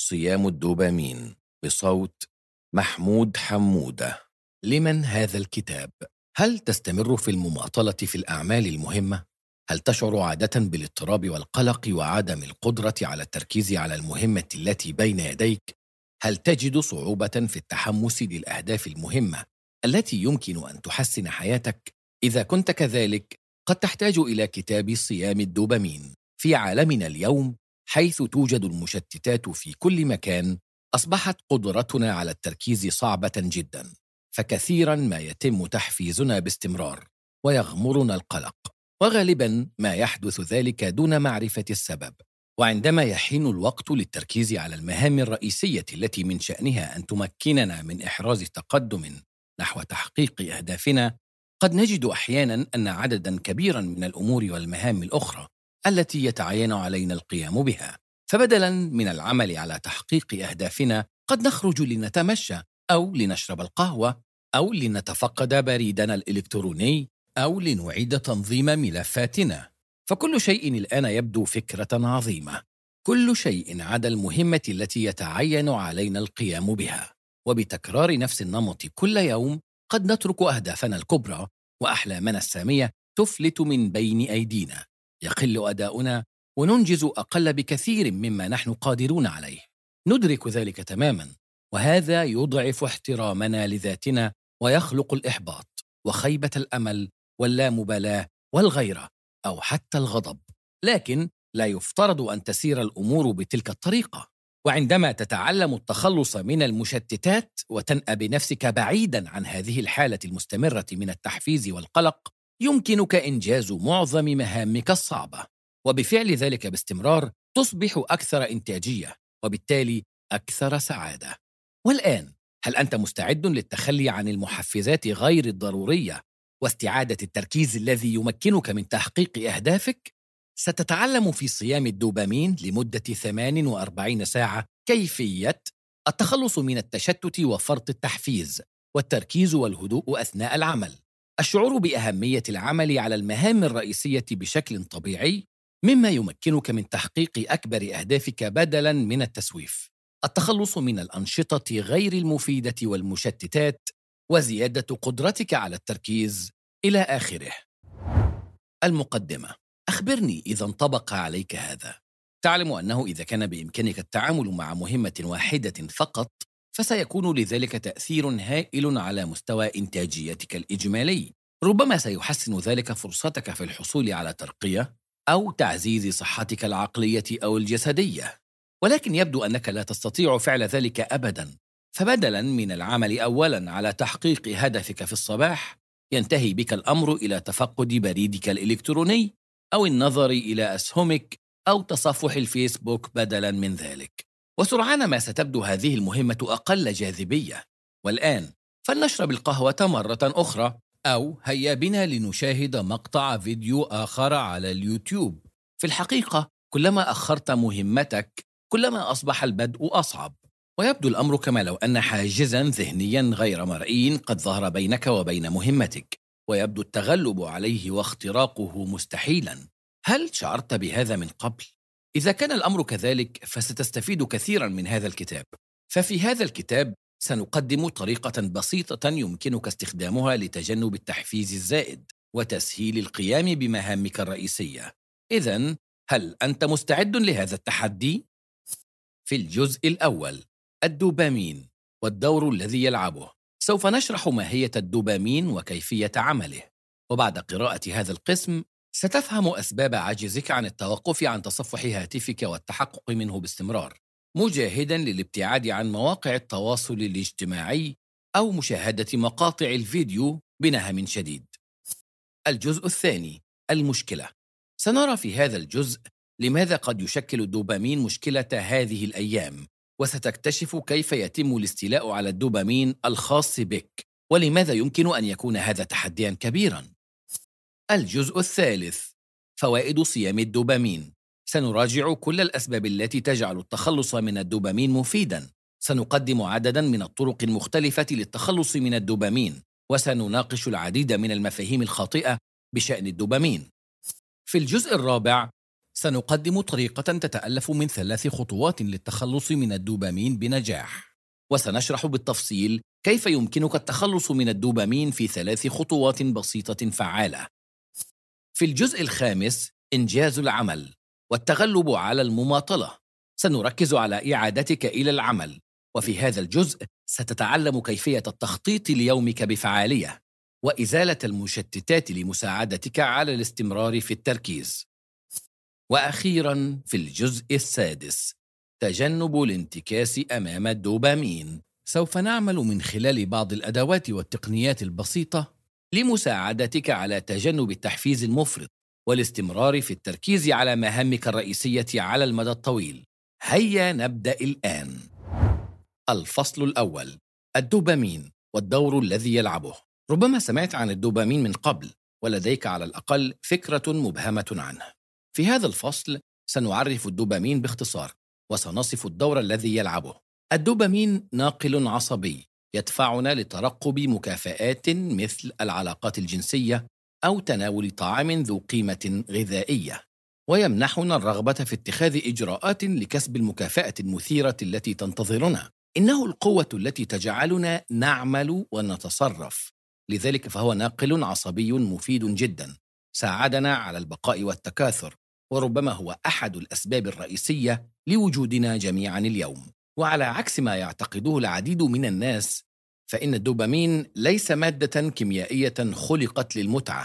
صيام الدوبامين بصوت محمود حمودة. لمن هذا الكتاب؟ هل تستمر في المماطلة في الأعمال المهمة؟ هل تشعر عادة بالاضطراب والقلق وعدم القدرة على التركيز على المهمة التي بين يديك؟ هل تجد صعوبة في التحمس للأهداف المهمة التي يمكن أن تحسن حياتك؟ إذا كنت كذلك، قد تحتاج إلى كتاب صيام الدوبامين. في عالمنا اليوم، حيث توجد المشتتات في كل مكان، أصبحت قدرتنا على التركيز صعبة جدا، فكثيرا ما يتم تحفيزنا باستمرار ويغمرنا القلق، وغالبا ما يحدث ذلك دون معرفة السبب. وعندما يحين الوقت للتركيز على المهام الرئيسية التي من شأنها أن تمكننا من إحراز تقدم نحو تحقيق أهدافنا، قد نجد أحيانا أن عددا كبيرا من الأمور والمهام الأخرى التي يتعين علينا القيام بها، فبدلا من العمل على تحقيق أهدافنا قد نخرج لنتمشى أو لنشرب القهوة أو لنتفقد بريدنا الإلكتروني أو لنعيد تنظيم ملفاتنا. فكل شيء الآن يبدو فكرة عظيمة، كل شيء عدا المهمة التي يتعين علينا القيام بها. وبتكرار نفس النمط كل يوم قد نترك أهدافنا الكبرى وأحلامنا السامية تفلت من بين أيدينا، يقل أداؤنا وننجز أقل بكثير مما نحن قادرون عليه. ندرك ذلك تماما، وهذا يضعف احترامنا لذاتنا ويخلق الإحباط وخيبة الأمل واللامبالاة والغيرة أو حتى الغضب. لكن لا يفترض أن تسير الأمور بتلك الطريقة. وعندما تتعلم التخلص من المشتتات وتنأى بنفسك بعيداً عن هذه الحالة المستمرة من التحفيز والقلق، يمكنك إنجاز معظم مهامك الصعبة، وبفعل ذلك باستمرار تصبح أكثر إنتاجية وبالتالي أكثر سعادة. والآن، هل أنت مستعد للتخلي عن المحفزات غير الضرورية واستعادة التركيز الذي يمكنك من تحقيق أهدافك؟ ستتعلم في صيام الدوبامين لمدة 48 ساعة كيفية التخلص من التشتت وفرط التحفيز، والتركيز والهدوء أثناء العمل، الشعور بأهمية العمل على المهام الرئيسية بشكل طبيعي مما يمكنك من تحقيق أكبر أهدافك بدلاً من التسويف، التخلص من الأنشطة غير المفيدة والمشتتات، وزيادة قدرتك على التركيز إلى آخره. المقدمة. أخبرني إذا انطبق عليك هذا. تعلم أنه إذا كان بإمكانك التعامل مع مهمة واحدة فقط، فسيكون لذلك تأثير هائل على مستوى إنتاجيتك الإجمالي. ربما سيحسن ذلك فرصتك في الحصول على ترقية أو تعزيز صحتك العقلية أو الجسدية، ولكن يبدو أنك لا تستطيع فعل ذلك أبداً. فبدلاً من العمل أولاً على تحقيق هدفك في الصباح، ينتهي بك الأمر إلى تفقد بريدك الإلكتروني أو النظر إلى أسهمك أو تصفح الفيسبوك بدلاً من ذلك. وسرعان ما ستبدو هذه المهمة أقل جاذبية. والآن فلنشرب القهوة مرة أخرى، أو هيا بنا لنشاهد مقطع فيديو آخر على اليوتيوب. في الحقيقة، كلما أخرت مهمتك كلما أصبح البدء أصعب، ويبدو الأمر كما لو أن حاجزاً ذهنياً غير مرئي قد ظهر بينك وبين مهمتك، ويبدو التغلب عليه واختراقه مستحيلاً. هل شعرت بهذا من قبل؟ إذا كان الأمر كذلك، فستستفيد كثيراً من هذا الكتاب. ففي هذا الكتاب سنقدم طريقة بسيطة يمكنك استخدامها لتجنب التحفيز الزائد وتسهيل القيام بمهامك الرئيسية. إذن، هل أنت مستعد لهذا التحدي؟ في الجزء الأول، الدوبامين والدور الذي يلعبه، سوف نشرح ماهية الدوبامين وكيفية عمله. وبعد قراءة هذا القسم ستفهم أسباب عجزك عن التوقف عن تصفح هاتفك والتحقق منه باستمرار، مجاهداً للابتعاد عن مواقع التواصل الاجتماعي أو مشاهدة مقاطع الفيديو بنهم شديد. الجزء الثاني، المشكلة. سنرى في هذا الجزء لماذا قد يشكل الدوبامين مشكلة هذه الأيام، وستكتشف كيف يتم الاستيلاء على الدوبامين الخاص بك، ولماذا يمكن أن يكون هذا تحدياً كبيراً. الجزء الثالث، فوائد صيام الدوبامين. سنراجع كل الأسباب التي تجعل التخلص من الدوبامين مفيداً. سنقدم عدداً من الطرق المختلفة للتخلص من الدوبامين، وسنناقش العديد من المفاهيم الخاطئة بشأن الدوبامين. في الجزء الرابع سنقدم طريقة تتألف من 3 خطوات للتخلص من الدوبامين بنجاح، وسنشرح بالتفصيل كيف يمكنك التخلص من الدوبامين في 3 خطوات بسيطة فعالة. في الجزء الخامس، إنجاز العمل والتغلب على المماطلة، سنركز على إعادتك إلى العمل، وفي هذا الجزء ستتعلم كيفية التخطيط ليومك بفعالية وإزالة المشتتات لمساعدتك على الاستمرار في التركيز. وأخيراً في الجزء السادس، تجنب الانتكاس أمام الدوبامين، سوف نعمل من خلال بعض الأدوات والتقنيات البسيطة لمساعدتك على تجنب التحفيز المفرط والاستمرار في التركيز على مهامك الرئيسية على المدى الطويل. هيا نبدأ الآن. الفصل الأول: الدوبامين والدور الذي يلعبه. ربما سمعت عن الدوبامين من قبل، ولديك على الأقل فكرة مبهمة عنه. في هذا الفصل سنعرف الدوبامين باختصار، وسنصف الدور الذي يلعبه. الدوبامين ناقل عصبي يدفعنا لترقب مكافآت مثل العلاقات الجنسية أو تناول طعام ذو قيمة غذائية، ويمنحنا الرغبة في اتخاذ إجراءات لكسب المكافأة المثيرة التي تنتظرنا. إنه القوة التي تجعلنا نعمل ونتصرف، لذلك فهو ناقل عصبي مفيد جدا، ساعدنا على البقاء والتكاثر، وربما هو أحد الأسباب الرئيسية لوجودنا جميعا اليوم. وعلى عكس ما يعتقده العديد من الناس، فإن الدوبامين ليس مادة كيميائية خلقت للمتعة،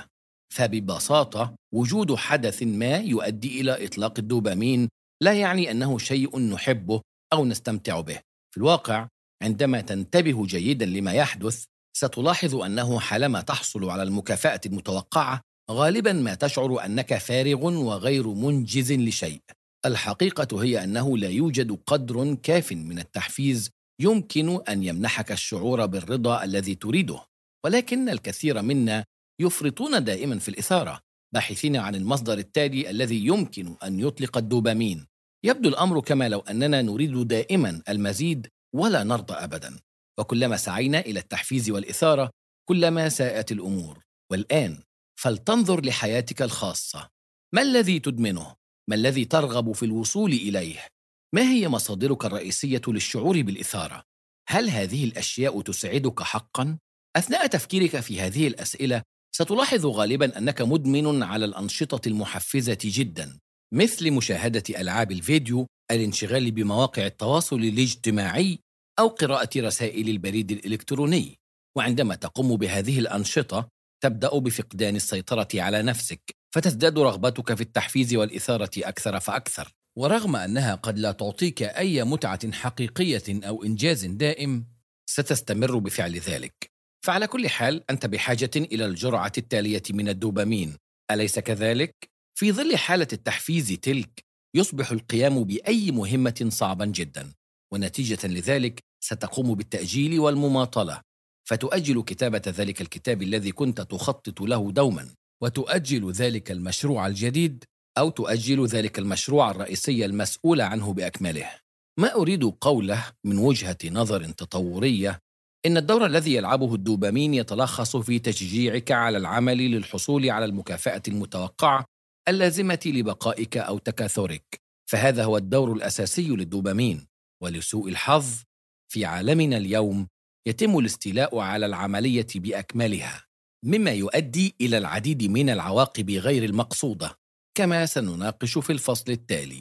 فببساطة وجود حدث ما يؤدي إلى إطلاق الدوبامين لا يعني أنه شيء نحبه أو نستمتع به. في الواقع، عندما تنتبه جيدا لما يحدث، ستلاحظ أنه حالما تحصل على المكافأة المتوقعة، غالبا ما تشعر أنك فارغ وغير منجز لشيء. الحقيقة هي أنه لا يوجد قدر كاف من التحفيز يمكن أن يمنحك الشعور بالرضا الذي تريده، ولكن الكثير منا يفرطون دائما في الإثارة، باحثين عن المصدر التالي الذي يمكن أن يطلق الدوبامين. يبدو الأمر كما لو أننا نريد دائما المزيد ولا نرضى أبدا، وكلما سعينا إلى التحفيز والإثارة كلما ساءت الأمور. والآن فلتنظر لحياتك الخاصة. ما الذي تدمنه؟ ما الذي ترغب في الوصول إليه؟ ما هي مصادرك الرئيسية للشعور بالإثارة؟ هل هذه الأشياء تسعدك حقاً؟ أثناء تفكيرك في هذه الأسئلة ستلاحظ غالباً أنك مدمن على الأنشطة المحفزة جداً، مثل مشاهدة ألعاب الفيديو، الانشغال بمواقع التواصل الاجتماعي، أو قراءة رسائل البريد الإلكتروني. وعندما تقوم بهذه الأنشطة تبدأ بفقدان السيطرة على نفسك، فتزداد رغبتك في التحفيز والإثارة أكثر فأكثر. ورغم أنها قد لا تعطيك أي متعة حقيقية أو إنجاز دائم، ستستمر بفعل ذلك. فعلى كل حال، أنت بحاجة إلى الجرعة التالية من الدوبامين، أليس كذلك؟ في ظل حالة التحفيز تلك، يصبح القيام بأي مهمة صعبا جدا، ونتيجة لذلك ستقوم بالتأجيل والمماطلة، فتؤجل كتابة ذلك الكتاب الذي كنت تخطط له دوما، وتؤجل ذلك المشروع الجديد، أو تؤجل ذلك المشروع الرئيسي المسؤول عنه بأكمله. ما أريد قوله من وجهة نظر تطورية، إن الدور الذي يلعبه الدوبامين يتلخص في تشجيعك على العمل للحصول على المكافأة المتوقعة اللازمة لبقائك أو تكاثرك. فهذا هو الدور الأساسي للدوبامين، ولسوء الحظ في عالمنا اليوم يتم الاستيلاء على العملية بأكملها، مما يؤدي إلى العديد من العواقب غير المقصودة، كما سنناقش في الفصل التالي.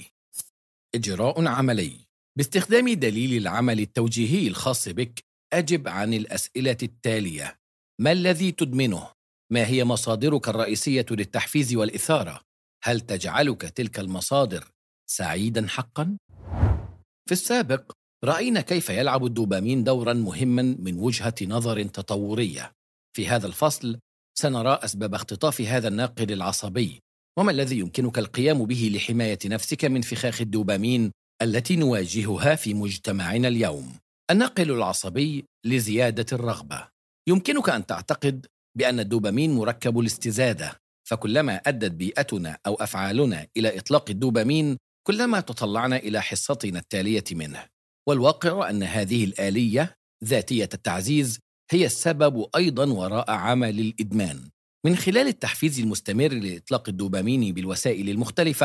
إجراء عملي: باستخدام دليل العمل التوجيهي الخاص بك، أجب عن الأسئلة التالية: ما الذي تدمنه؟ ما هي مصادرك الرئيسية للتحفيز والإثارة؟ هل تجعلك تلك المصادر سعيداً حقاً؟ في السابق رأينا كيف يلعب الدوبامين دوراً مهماً من وجهة نظر تطورية. في هذا الفصل سنرى أسباب اختطاف هذا الناقل العصبي، وما الذي يمكنك القيام به لحماية نفسك من فخاخ الدوبامين التي نواجهها في مجتمعنا اليوم. الناقل العصبي لزيادة الرغبة. يمكنك أن تعتقد بأن الدوبامين مركب الاستزادة، فكلما أدت بيئتنا أو أفعالنا إلى إطلاق الدوبامين كلما تطلعنا إلى حصتنا التالية منه. والواقع أن هذه الآلية ذاتية التعزيز هي السبب أيضاً وراء عمل الإدمان. من خلال التحفيز المستمر لإطلاق الدوبامين بالوسائل المختلفة،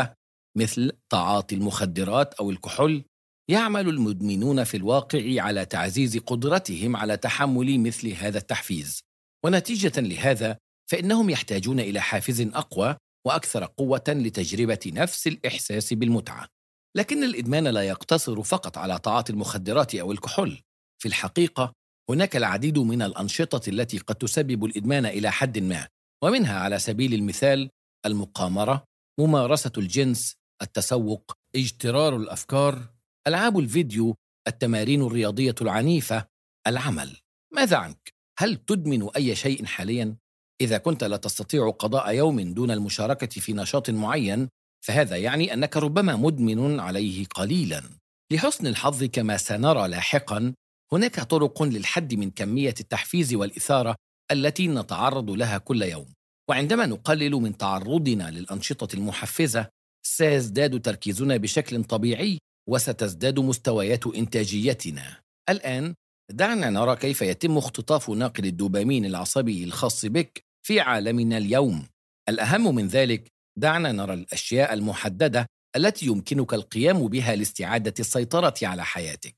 مثل تعاطي المخدرات أو الكحول، يعمل المدمنون في الواقع على تعزيز قدرتهم على تحمل مثل هذا التحفيز، ونتيجة لهذا فإنهم يحتاجون إلى حافز أقوى وأكثر قوة لتجربة نفس الإحساس بالمتعة. لكن الإدمان لا يقتصر فقط على تعاطي المخدرات أو الكحول. في الحقيقة هناك العديد من الأنشطة التي قد تسبب الإدمان إلى حد ما، ومنها على سبيل المثال المقامرة، ممارسة الجنس، التسوق، اجترار الأفكار، ألعاب الفيديو، التمارين الرياضية العنيفة، العمل. ماذا عنك؟ هل تدمن أي شيء حالياً؟ إذا كنت لا تستطيع قضاء يوم دون المشاركة في نشاط معين، فهذا يعني أنك ربما مدمن عليه قليلاً. لحسن الحظ كما سنرى لاحقاً، هناك طرق للحد من كمية التحفيز والإثارة التي نتعرض لها كل يوم، وعندما نقلل من تعرضنا للأنشطة المحفزة سيزداد تركيزنا بشكل طبيعي وستزداد مستويات إنتاجيتنا. الآن دعنا نرى كيف يتم اختطاف ناقل الدوبامين العصبي الخاص بك في عالمنا اليوم. الأهم من ذلك، دعنا نرى الأشياء المحددة التي يمكنك القيام بها لاستعادة السيطرة على حياتك.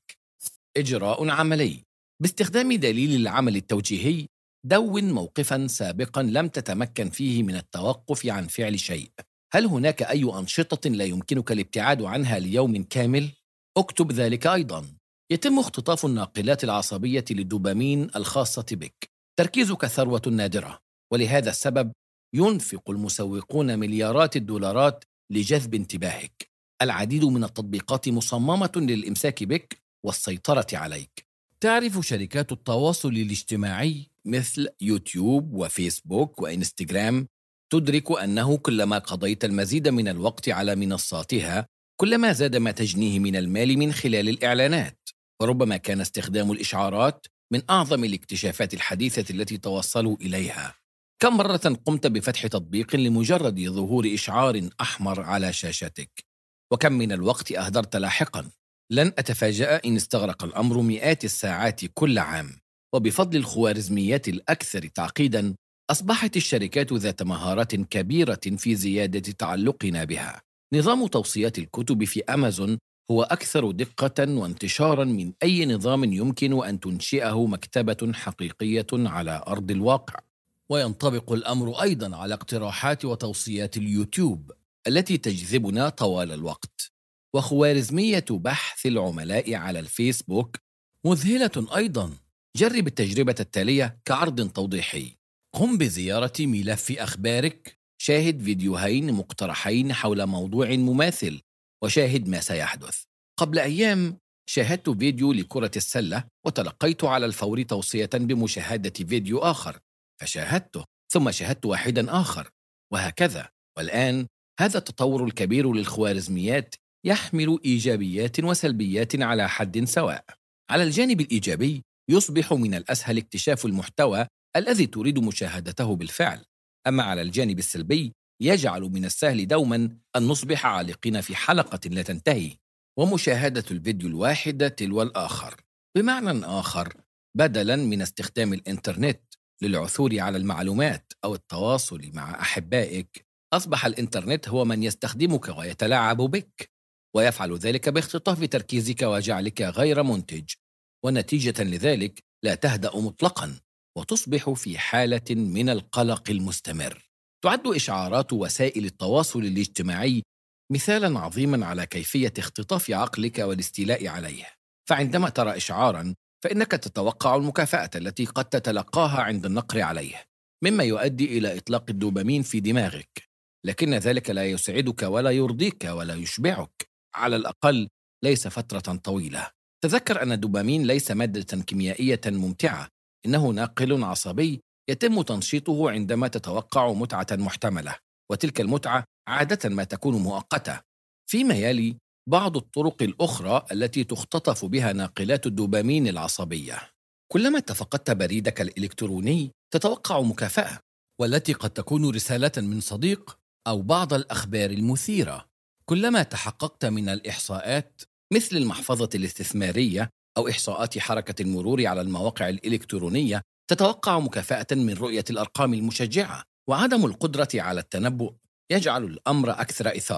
إجراء عملي: باستخدام دليل العمل التوجيهي، دون موقفاً سابقاً لم تتمكن فيه من التوقف عن فعل شيء. هل هناك أي أنشطة لا يمكنك الابتعاد عنها ليوم كامل؟ اكتب ذلك أيضاً. يتم اختطاف الناقلات العصبية للدوبامين الخاصة بك. تركيزك ثروة نادرة، ولهذا السبب ينفق المسوقون مليارات الدولارات لجذب انتباهك. العديد من التطبيقات مصممة للإمساك بك والسيطرة عليك. تعرف شركات التواصل الاجتماعي مثل يوتيوب وفيسبوك وإنستغرام تدرك أنه كلما قضيت المزيد من الوقت على منصاتها، كلما زاد ما تجنيه من المال من خلال الإعلانات. وربما كان استخدام الإشعارات من أعظم الاكتشافات الحديثة التي توصلوا إليها. كم مرة قمت بفتح تطبيق لمجرد ظهور إشعار أحمر على شاشتك؟ وكم من الوقت أهدرت لاحقاً؟ لن أتفاجأ إن استغرق الأمر مئات الساعات كل عام. وبفضل الخوارزميات الأكثر تعقيداً، أصبحت الشركات ذات مهارات كبيرة في زيادة تعلقنا بها. نظام توصيات الكتب في أمازون هو أكثر دقة وانتشاراً من أي نظام يمكن أن تنشئه مكتبة حقيقية على أرض الواقع. وينطبق الأمر أيضاً على اقتراحات وتوصيات اليوتيوب التي تجذبنا طوال الوقت. وخوارزمية بحث العملاء على الفيسبوك مذهلة أيضاً. جرب التجربة التالية كعرض توضيحي. قم بزيارة ملف أخبارك، شاهد فيديوهين مقترحين حول موضوع مماثل، وشاهد ما سيحدث. قبل أيام شاهدت فيديو لكرة السلة، وتلقيت على الفور توصية بمشاهدة فيديو آخر، فشاهدته، ثم شاهدت واحدا آخر، وهكذا. والآن هذا التطور الكبير للخوارزميات يحمل إيجابيات وسلبيات على حد سواء. على الجانب الإيجابي، يصبح من الأسهل اكتشاف المحتوى الذي تريد مشاهدته بالفعل. أما على الجانب السلبي، يجعل من السهل دوما أن نصبح عالقين في حلقة لا تنتهي، ومشاهدة الفيديو الواحد تلو الآخر. بمعنى آخر، بدلا من استخدام الإنترنت للعثور على المعلومات أو التواصل مع أحبائك، أصبح الإنترنت هو من يستخدمك ويتلاعب بك، ويفعل ذلك باختطاف تركيزك وجعلك غير منتج. ونتيجة لذلك لا تهدأ مطلقاً، وتصبح في حالة من القلق المستمر. تعد إشعارات وسائل التواصل الاجتماعي مثالاً عظيماً على كيفية اختطاف عقلك والاستيلاء عليه. فعندما ترى إشعاراً، فإنك تتوقع المكافأة التي قد تتلقاها عند النقر عليه، مما يؤدي إلى إطلاق الدوبامين في دماغك. لكن ذلك لا يسعدك ولا يرضيك ولا يشبعك، على الأقل ليس فترة طويلة. تذكر أن الدوبامين ليس مادة كيميائية ممتعة، إنه ناقل عصبي يتم تنشيطه عندما تتوقع متعة محتملة، وتلك المتعة عادة ما تكون مؤقتة. فيما يلي بعض الطرق الأخرى التي تختطف بها ناقلات الدوبامين العصبية. كلما فقدت بريدك الإلكتروني تتوقع مكافأة، والتي قد تكون رسالة من صديق أو بعض الأخبار المثيرة. كلما تحققت من الإحصاءات مثل المحفظة الاستثمارية أو إحصاءات حركة المرور على المواقع الإلكترونية، تتوقع مكافأة من رؤية الأرقام المشجعة. وعدم القدرة على التنبؤ يجعل الأمر أكثر إثارة،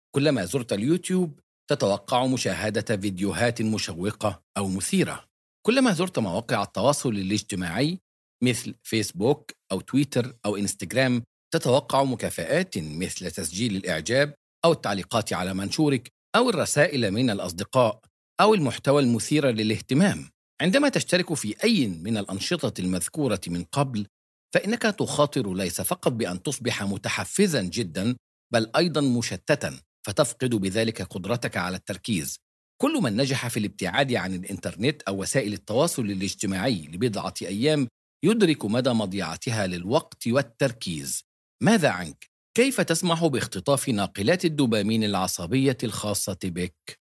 كلما زرت اليوتيوب تتوقع مشاهدة فيديوهات مشوقة أو مثيرة. كلما زرت مواقع التواصل الاجتماعي مثل فيسبوك أو تويتر أو إنستغرام تتوقع مكافآت مثل تسجيل الإعجاب أو التعليقات على منشورك أو الرسائل من الأصدقاء أو المحتوى المثير للاهتمام. عندما تشترك في أي من الأنشطة المذكورة من قبل، فإنك تخاطر ليس فقط بأن تصبح متحفزاً جداً، بل أيضاً مشتتاً، فتفقد بذلك قدرتك على التركيز. كل من نجح في الابتعاد عن الإنترنت أو وسائل التواصل الاجتماعي لبضعة أيام يدرك مدى مضيعتها للوقت والتركيز. ماذا عنك؟ كيف تسمح باختطاف ناقلات الدوبامين العصبية الخاصة بك؟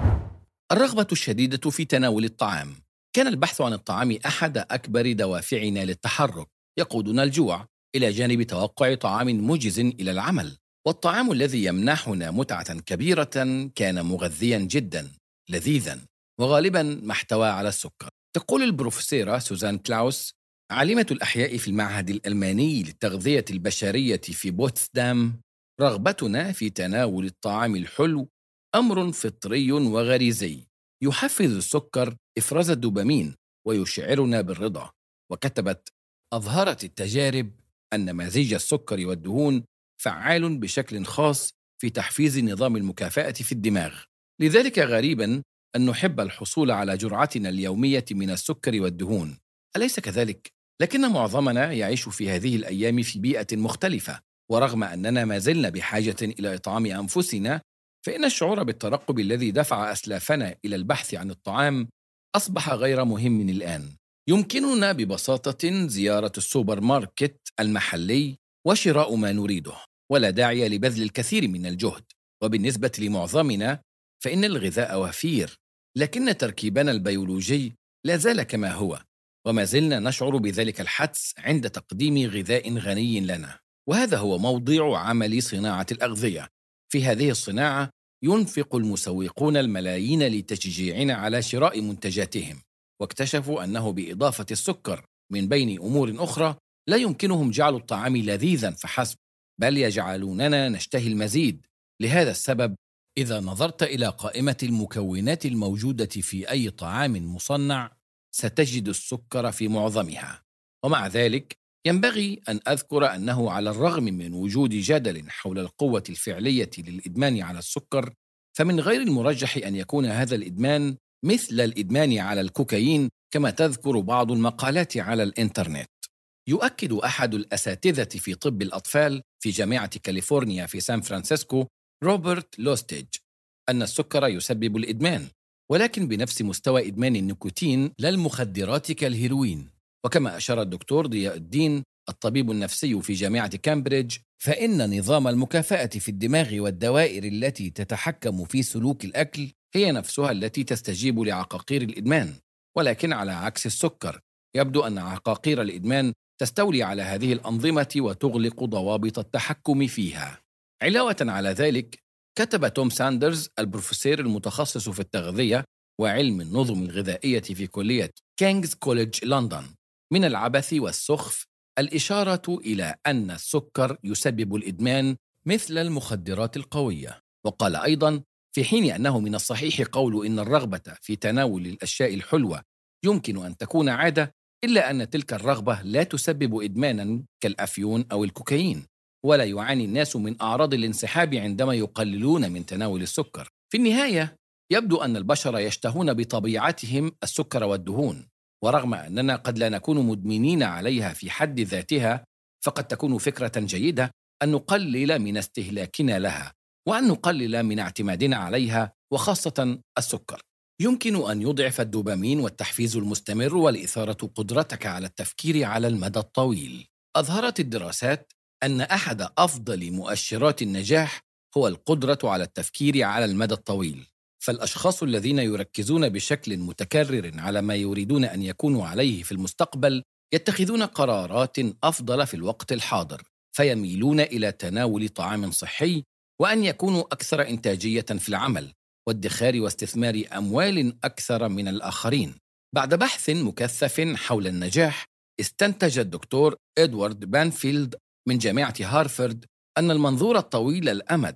الرغبة الشديدة في تناول الطعام. كان البحث عن الطعام أحد أكبر دوافعنا للتحرك، يقودنا الجوع إلى جانب توقع طعام مجز إلى العمل. والطعام الذي يمنحنا متعة كبيرة كان مغذيا جدا، لذيذا، وغالبا ما احتوى على السكر. تقول البروفيسورة سوزان كلاوس، عالمة الأحياء في المعهد الألماني للتغذية البشرية في بوتسدام: رغبتنا في تناول الطعام الحلو أمر فطري وغريزي، يحفز السكر إفراز الدوبامين ويشعرنا بالرضا. وكتبت: أظهرت التجارب أن مزيج السكر والدهون فعال بشكل خاص في تحفيز نظام المكافأة في الدماغ. لذلك غريبا أن نحب الحصول على جرعتنا اليومية من السكر والدهون، أليس كذلك؟ لكن معظمنا يعيش في هذه الأيام في بيئة مختلفة، ورغم أننا ما زلنا بحاجة إلى إطعام أنفسنا، فإن الشعور بالترقب الذي دفع أسلافنا إلى البحث عن الطعام أصبح غير مهم الآن. يمكننا ببساطة زيارة السوبر ماركت المحلي وشراء ما نريده، ولا داعي لبذل الكثير من الجهد. وبالنسبة لمعظمنا فإن الغذاء وفير، لكن تركيبنا البيولوجي لا زال كما هو، وما زلنا نشعر بذلك الحدس عند تقديم غذاء غني لنا. وهذا هو موضوع عمل صناعة الأغذية. في هذه الصناعة ينفق المسوقون الملايين لتشجيعنا على شراء منتجاتهم، واكتشفوا أنه بإضافة السكر من بين أمور أخرى لا يمكنهم جعل الطعام لذيذا فحسب، بل يجعلوننا نشتهي المزيد. لهذا السبب إذا نظرت إلى قائمة المكونات الموجودة في أي طعام مصنع ستجد السكر في معظمها. ومع ذلك ينبغي أن أذكر أنه على الرغم من وجود جدل حول القوة الفعلية للإدمان على السكر، فمن غير المرجح أن يكون هذا الإدمان مثل الإدمان على الكوكايين كما تذكر بعض المقالات على الإنترنت. يؤكد أحد الأساتذة في طب الأطفال في جامعة كاليفورنيا في سان فرانسيسكو، روبرت لوستيج، أن السكر يسبب الإدمان، ولكن بنفس مستوى إدمان النيكوتين لا المخدرات كالهيروين. وكما أشار الدكتور ضياء الدين الطبيب النفسي في جامعة كامبريدج، فإن نظام المكافأة في الدماغ والدوائر التي تتحكم في سلوك الأكل هي نفسها التي تستجيب لعقاقير الإدمان. ولكن على عكس السكر، يبدو أن عقاقير الإدمان تستولي على هذه الأنظمة وتغلق ضوابط التحكم فيها. علاوة على ذلك، كتب توم ساندرز البروفيسور المتخصص في التغذية وعلم النظم الغذائية في كلية كينغز كوليدج لندن: من العبث والسخف الإشارة إلى أن السكر يسبب الإدمان مثل المخدرات القوية. وقال أيضاً: في حين أنه من الصحيح قول إن الرغبة في تناول الأشياء الحلوة يمكن أن تكون عادة، إلا أن تلك الرغبة لا تسبب إدماناً كالأفيون أو الكوكايين، ولا يعاني الناس من أعراض الانسحاب عندما يقللون من تناول السكر. في النهاية يبدو أن البشر يشتهون بطبيعتهم السكر والدهون، ورغم أننا قد لا نكون مدمنين عليها في حد ذاتها، فقد تكون فكرة جيدة أن نقلل من استهلاكنا لها، وأن نقلل من اعتمادنا عليها، وخاصة السكر. يمكن أن يضعف الدوبامين والتحفيز المستمر والإثارة قدرتك على التفكير على المدى الطويل. أظهرت الدراسات أن أحد أفضل مؤشرات النجاح هو القدرة على التفكير على المدى الطويل. فالأشخاص الذين يركزون بشكل متكرر على ما يريدون أن يكونوا عليه في المستقبل يتخذون قرارات أفضل في الوقت الحاضر، فيميلون إلى تناول طعام صحي، وأن يكونوا أكثر إنتاجية في العمل، وادخار واستثمار أموال أكثر من الآخرين. بعد بحث مكثف حول النجاح، استنتج الدكتور إدوارد بانفيلد من جامعة هارفارد أن المنظور الطويل الأمد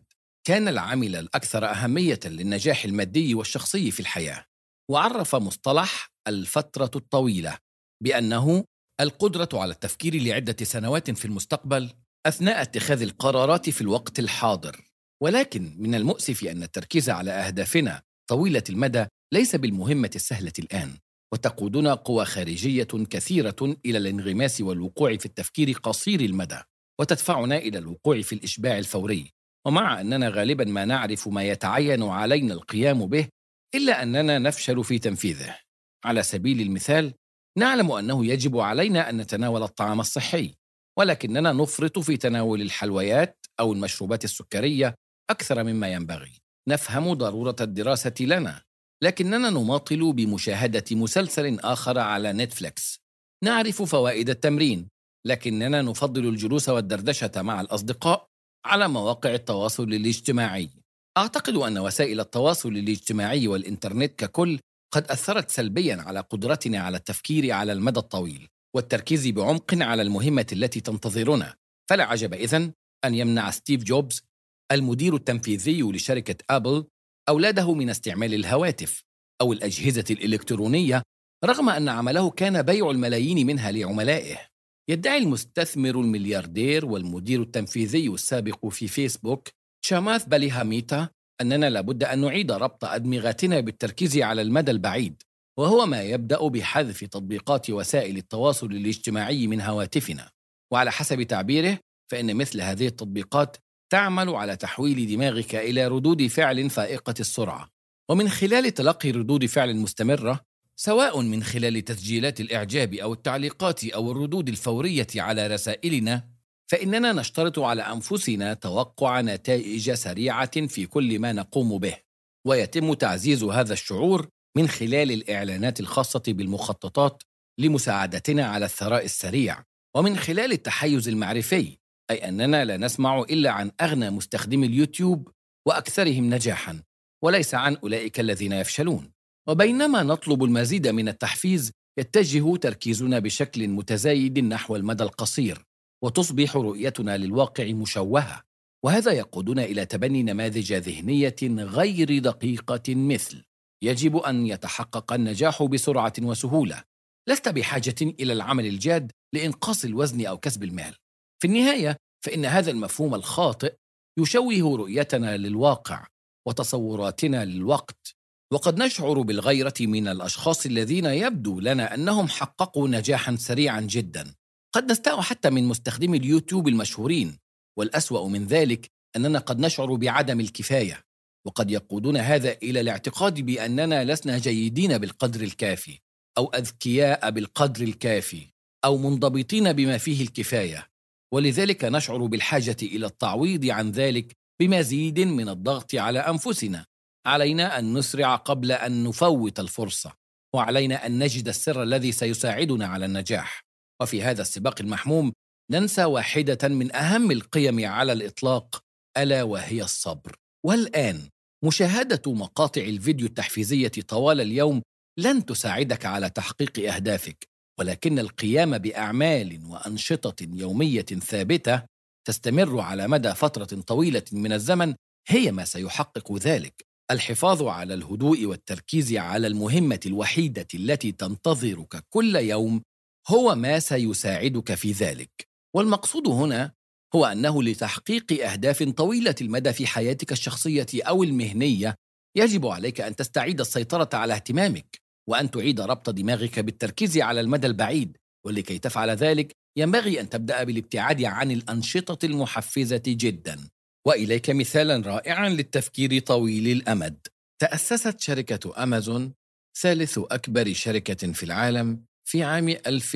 كان العامل الأكثر أهمية للنجاح المادي والشخصي في الحياة، وعرف مصطلح الفترة الطويلة بأنه القدرة على التفكير لعدة سنوات في المستقبل أثناء اتخاذ القرارات في الوقت الحاضر. ولكن من المؤسف أن التركيز على أهدافنا طويلة المدى ليس بالمهمة السهلة الآن، وتقودنا قوى خارجية كثيرة إلى الانغماس والوقوع في التفكير قصير المدى، وتدفعنا إلى الوقوع في الإشباع الفوري. ومع أننا غالبا ما نعرف ما يتعين علينا القيام به، إلا أننا نفشل في تنفيذه. على سبيل المثال، نعلم أنه يجب علينا أن نتناول الطعام الصحي، ولكننا نفرط في تناول الحلويات أو المشروبات السكرية أكثر مما ينبغي. نفهم ضرورة الدراسة لنا، لكننا نماطل بمشاهدة مسلسل آخر على نتفليكس. نعرف فوائد التمرين، لكننا نفضل الجلوس والدردشة مع الأصدقاء على مواقع التواصل الاجتماعي. أعتقد أن وسائل التواصل الاجتماعي والإنترنت ككل قد أثرت سلبياً على قدرتنا على التفكير على المدى الطويل والتركيز بعمق على المهمة التي تنتظرنا. فلا عجب إذن أن يمنع ستيف جوبز، المدير التنفيذي لشركة آبل، أولاده من استعمال الهواتف أو الأجهزة الإلكترونية، رغم أن عمله كان بيع الملايين منها لعملائه. يدعي المستثمر الملياردير والمدير التنفيذي السابق في فيسبوك شاماث باليهاميتا أننا لابد أن نعيد ربط أدمغتنا بالتركيز على المدى البعيد، وهو ما يبدأ بحذف تطبيقات وسائل التواصل الاجتماعي من هواتفنا. وعلى حسب تعبيره، فإن مثل هذه التطبيقات تعمل على تحويل دماغك إلى ردود فعل فائقة السرعة، ومن خلال تلقي ردود فعل مستمرة، سواء من خلال تسجيلات الإعجاب أو التعليقات أو الردود الفورية على رسائلنا، فإننا نشترط على أنفسنا توقع نتائج سريعة في كل ما نقوم به. ويتم تعزيز هذا الشعور من خلال الإعلانات الخاصة بالمخططات لمساعدتنا على الثراء السريع، ومن خلال التحيز المعرفي، أي أننا لا نسمع إلا عن أغنى مستخدمي اليوتيوب وأكثرهم نجاحاً، وليس عن أولئك الذين يفشلون. وبينما نطلب المزيد من التحفيز، يتجه تركيزنا بشكل متزايد نحو المدى القصير، وتصبح رؤيتنا للواقع مشوهة، وهذا يقودنا إلى تبني نماذج ذهنية غير دقيقة، مثل: يجب أن يتحقق النجاح بسرعة وسهولة، لست بحاجة إلى العمل الجاد لإنقاص الوزن أو كسب المال. في النهاية، فإن هذا المفهوم الخاطئ يشوه رؤيتنا للواقع وتصوراتنا للوقت، وقد نشعر بالغيرة من الأشخاص الذين يبدو لنا أنهم حققوا نجاحاً سريعاً جداً. قد نستاء حتى من مستخدمي اليوتيوب المشهورين، والأسوأ من ذلك أننا قد نشعر بعدم الكفاية، وقد يقودنا هذا إلى الاعتقاد بأننا لسنا جيدين بالقدر الكافي، أو أذكياء بالقدر الكافي، أو منضبطين بما فيه الكفاية، ولذلك نشعر بالحاجة إلى التعويض عن ذلك بمزيد من الضغط على أنفسنا. علينا أن نسرع قبل أن نفوت الفرصة، وعلينا أن نجد السر الذي سيساعدنا على النجاح. وفي هذا السباق المحموم ننسى واحدة من أهم القيم على الإطلاق، ألا وهي الصبر. والآن، مشاهدة مقاطع الفيديو التحفيزية طوال اليوم لن تساعدك على تحقيق أهدافك، ولكن القيام بأعمال وأنشطة يومية ثابتة تستمر على مدى فترة طويلة من الزمن هي ما سيحقق ذلك. الحفاظ على الهدوء والتركيز على المهمة الوحيدة التي تنتظرك كل يوم هو ما سيساعدك في ذلك. والمقصود هنا هو أنه لتحقيق أهداف طويلة المدى في حياتك الشخصية أو المهنية، يجب عليك أن تستعيد السيطرة على اهتمامك، وأن تعيد ربط دماغك بالتركيز على المدى البعيد. ولكي تفعل ذلك، ينبغي أن تبدأ بالابتعاد عن الأنشطة المحفزة جداً. وإليك مثالاً رائعاً للتفكير طويل الأمد. تأسست شركة أمازون، ثالث أكبر شركة في العالم، في عام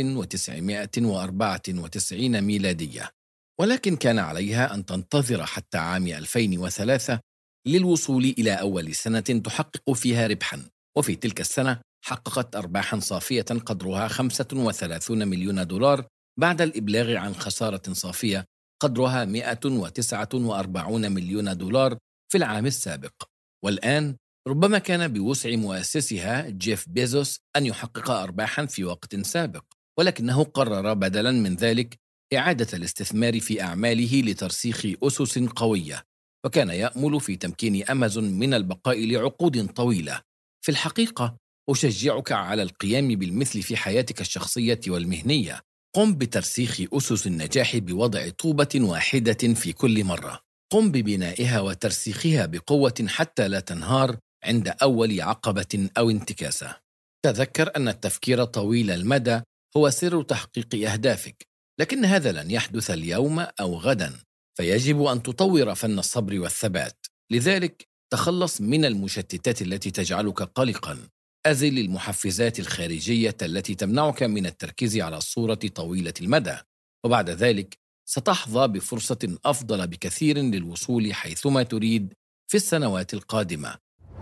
1994 ميلادية، ولكن كان عليها أن تنتظر حتى عام 2003 للوصول إلى أول سنة تحقق فيها ربحاً. وفي تلك السنة حققت أرباحاً صافية قدرها 35 مليون دولار بعد الإبلاغ عن خسارة صافية قدرها 149 مليون دولار في العام السابق. والآن ربما كان بوسع مؤسسها جيف بيزوس أن يحقق أرباحاً في وقت سابق، ولكنه قرر بدلاً من ذلك إعادة الاستثمار في أعماله لترسيخ أسس قوية وكان يأمل في تمكين أمازون من البقاء لعقود طويلة. في الحقيقة أشجعك على القيام بالمثل في حياتك الشخصية والمهنية. قم بترسيخ أسس النجاح بوضع طوبة واحدة في كل مرة. قم ببنائها وترسيخها بقوة حتى لا تنهار عند أول عقبة أو انتكاسة. تذكر أن التفكير طويل المدى هو سر تحقيق أهدافك، لكن هذا لن يحدث اليوم أو غدا، فيجب أن تطور فن الصبر والثبات. لذلك تخلص من المشتتات التي تجعلك قلقاً. أزل المحفزات الخارجية التي تمنعك من التركيز على الصورة طويلة المدى، وبعد ذلك ستحظى بفرصة أفضل بكثير للوصول حيثما تريد في السنوات القادمة.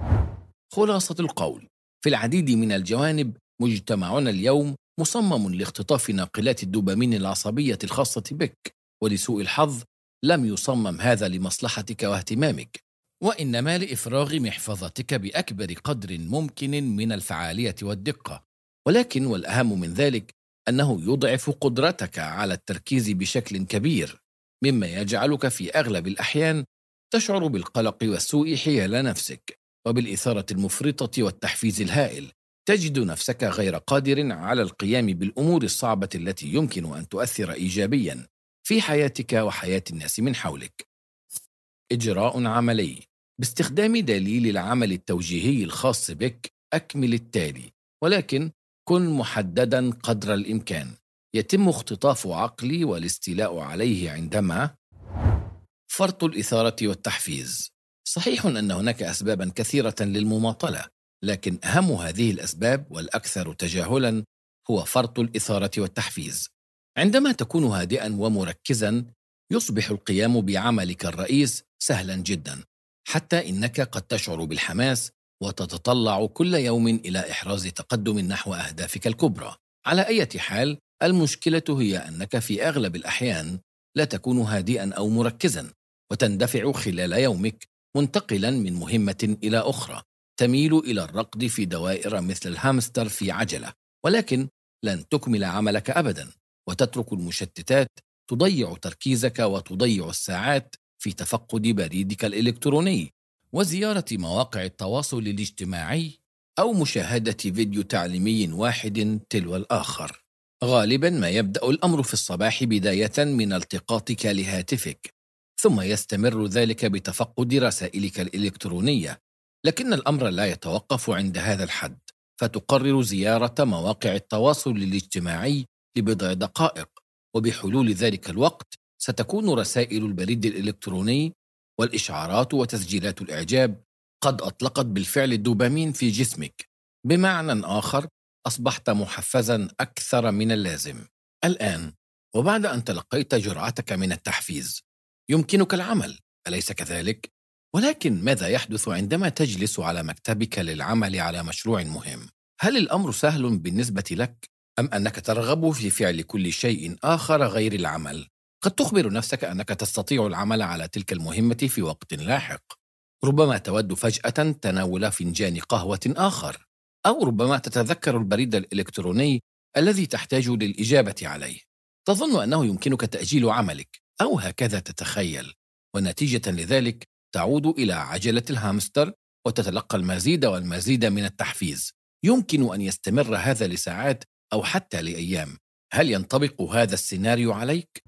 خلاصة القول: في العديد من الجوانب مجتمعنا اليوم مصمم لاختطاف ناقلات الدوبامين العصبية الخاصة بك، ولسوء الحظ لم يصمم هذا لمصلحتك واهتمامك، وإنما لإفراغ محفظتك بأكبر قدر ممكن من الفعالية والدقة. ولكن والأهم من ذلك أنه يضعف قدرتك على التركيز بشكل كبير، مما يجعلك في أغلب الأحيان تشعر بالقلق والسوء حيال نفسك، وبالإثارة المفرطة والتحفيز الهائل. تجد نفسك غير قادر على القيام بالأمور الصعبة التي يمكن أن تؤثر إيجابياً في حياتك وحياة الناس من حولك. إجراء عملي: باستخدام دليل العمل التوجيهي الخاص بك، أكمل التالي، ولكن كن محدداً قدر الإمكان. يتم اختطاف عقلي والاستيلاء عليه عندما فرط الإثارة والتحفيز. صحيح أن هناك أسباباً كثيرة للمماطلة، لكن أهم هذه الأسباب والأكثر تجاهلاً هو فرط الإثارة والتحفيز. عندما تكون هادئاً ومركزاً يصبح القيام بعملك الرئيس سهلاً جداً، حتى إنك قد تشعر بالحماس وتتطلع كل يوم إلى إحراز تقدم نحو أهدافك الكبرى. على أي حال، المشكلة هي أنك في أغلب الأحيان لا تكون هادئاً أو مركزاً، وتندفع خلال يومك منتقلاً من مهمة إلى أخرى، تميل إلى الركض في دوائر مثل الهامستر في عجلة، ولكن لن تكمل عملك أبداً، وتترك المشتتات تضيع تركيزك وتضيع الساعات في تفقد بريدك الإلكتروني وزيارة مواقع التواصل الاجتماعي أو مشاهدة فيديو تعليمي واحد تلو الآخر. غالباً ما يبدأ الأمر في الصباح بداية من التقاطك لهاتفك، ثم يستمر ذلك بتفقد رسائلك الإلكترونية، لكن الأمر لا يتوقف عند هذا الحد، فتقرر زيارة مواقع التواصل الاجتماعي لبضع دقائق، وبحلول ذلك الوقت ستكون رسائل البريد الإلكتروني والإشعارات وتسجيلات الإعجاب قد أطلقت بالفعل الدوبامين في جسمك. بمعنى آخر، أصبحت محفزاً أكثر من اللازم. الآن وبعد أن تلقيت جرعتك من التحفيز يمكنك العمل، أليس كذلك؟ ولكن ماذا يحدث عندما تجلس على مكتبك للعمل على مشروع مهم؟ هل الأمر سهل بالنسبة لك؟ أم أنك ترغب في فعل كل شيء آخر غير العمل؟ قد تخبر نفسك أنك تستطيع العمل على تلك المهمة في وقت لاحق. ربما تود فجأة تناول فنجان قهوة آخر، أو ربما تتذكر البريد الإلكتروني الذي تحتاج للإجابة عليه. تظن أنه يمكنك تأجيل عملك، أو هكذا تتخيل، ونتيجة لذلك تعود إلى عجلة الهامستر وتتلقى المزيد والمزيد من التحفيز. يمكن أن يستمر هذا لساعات أو حتى لأيام. هل ينطبق هذا السيناريو عليك؟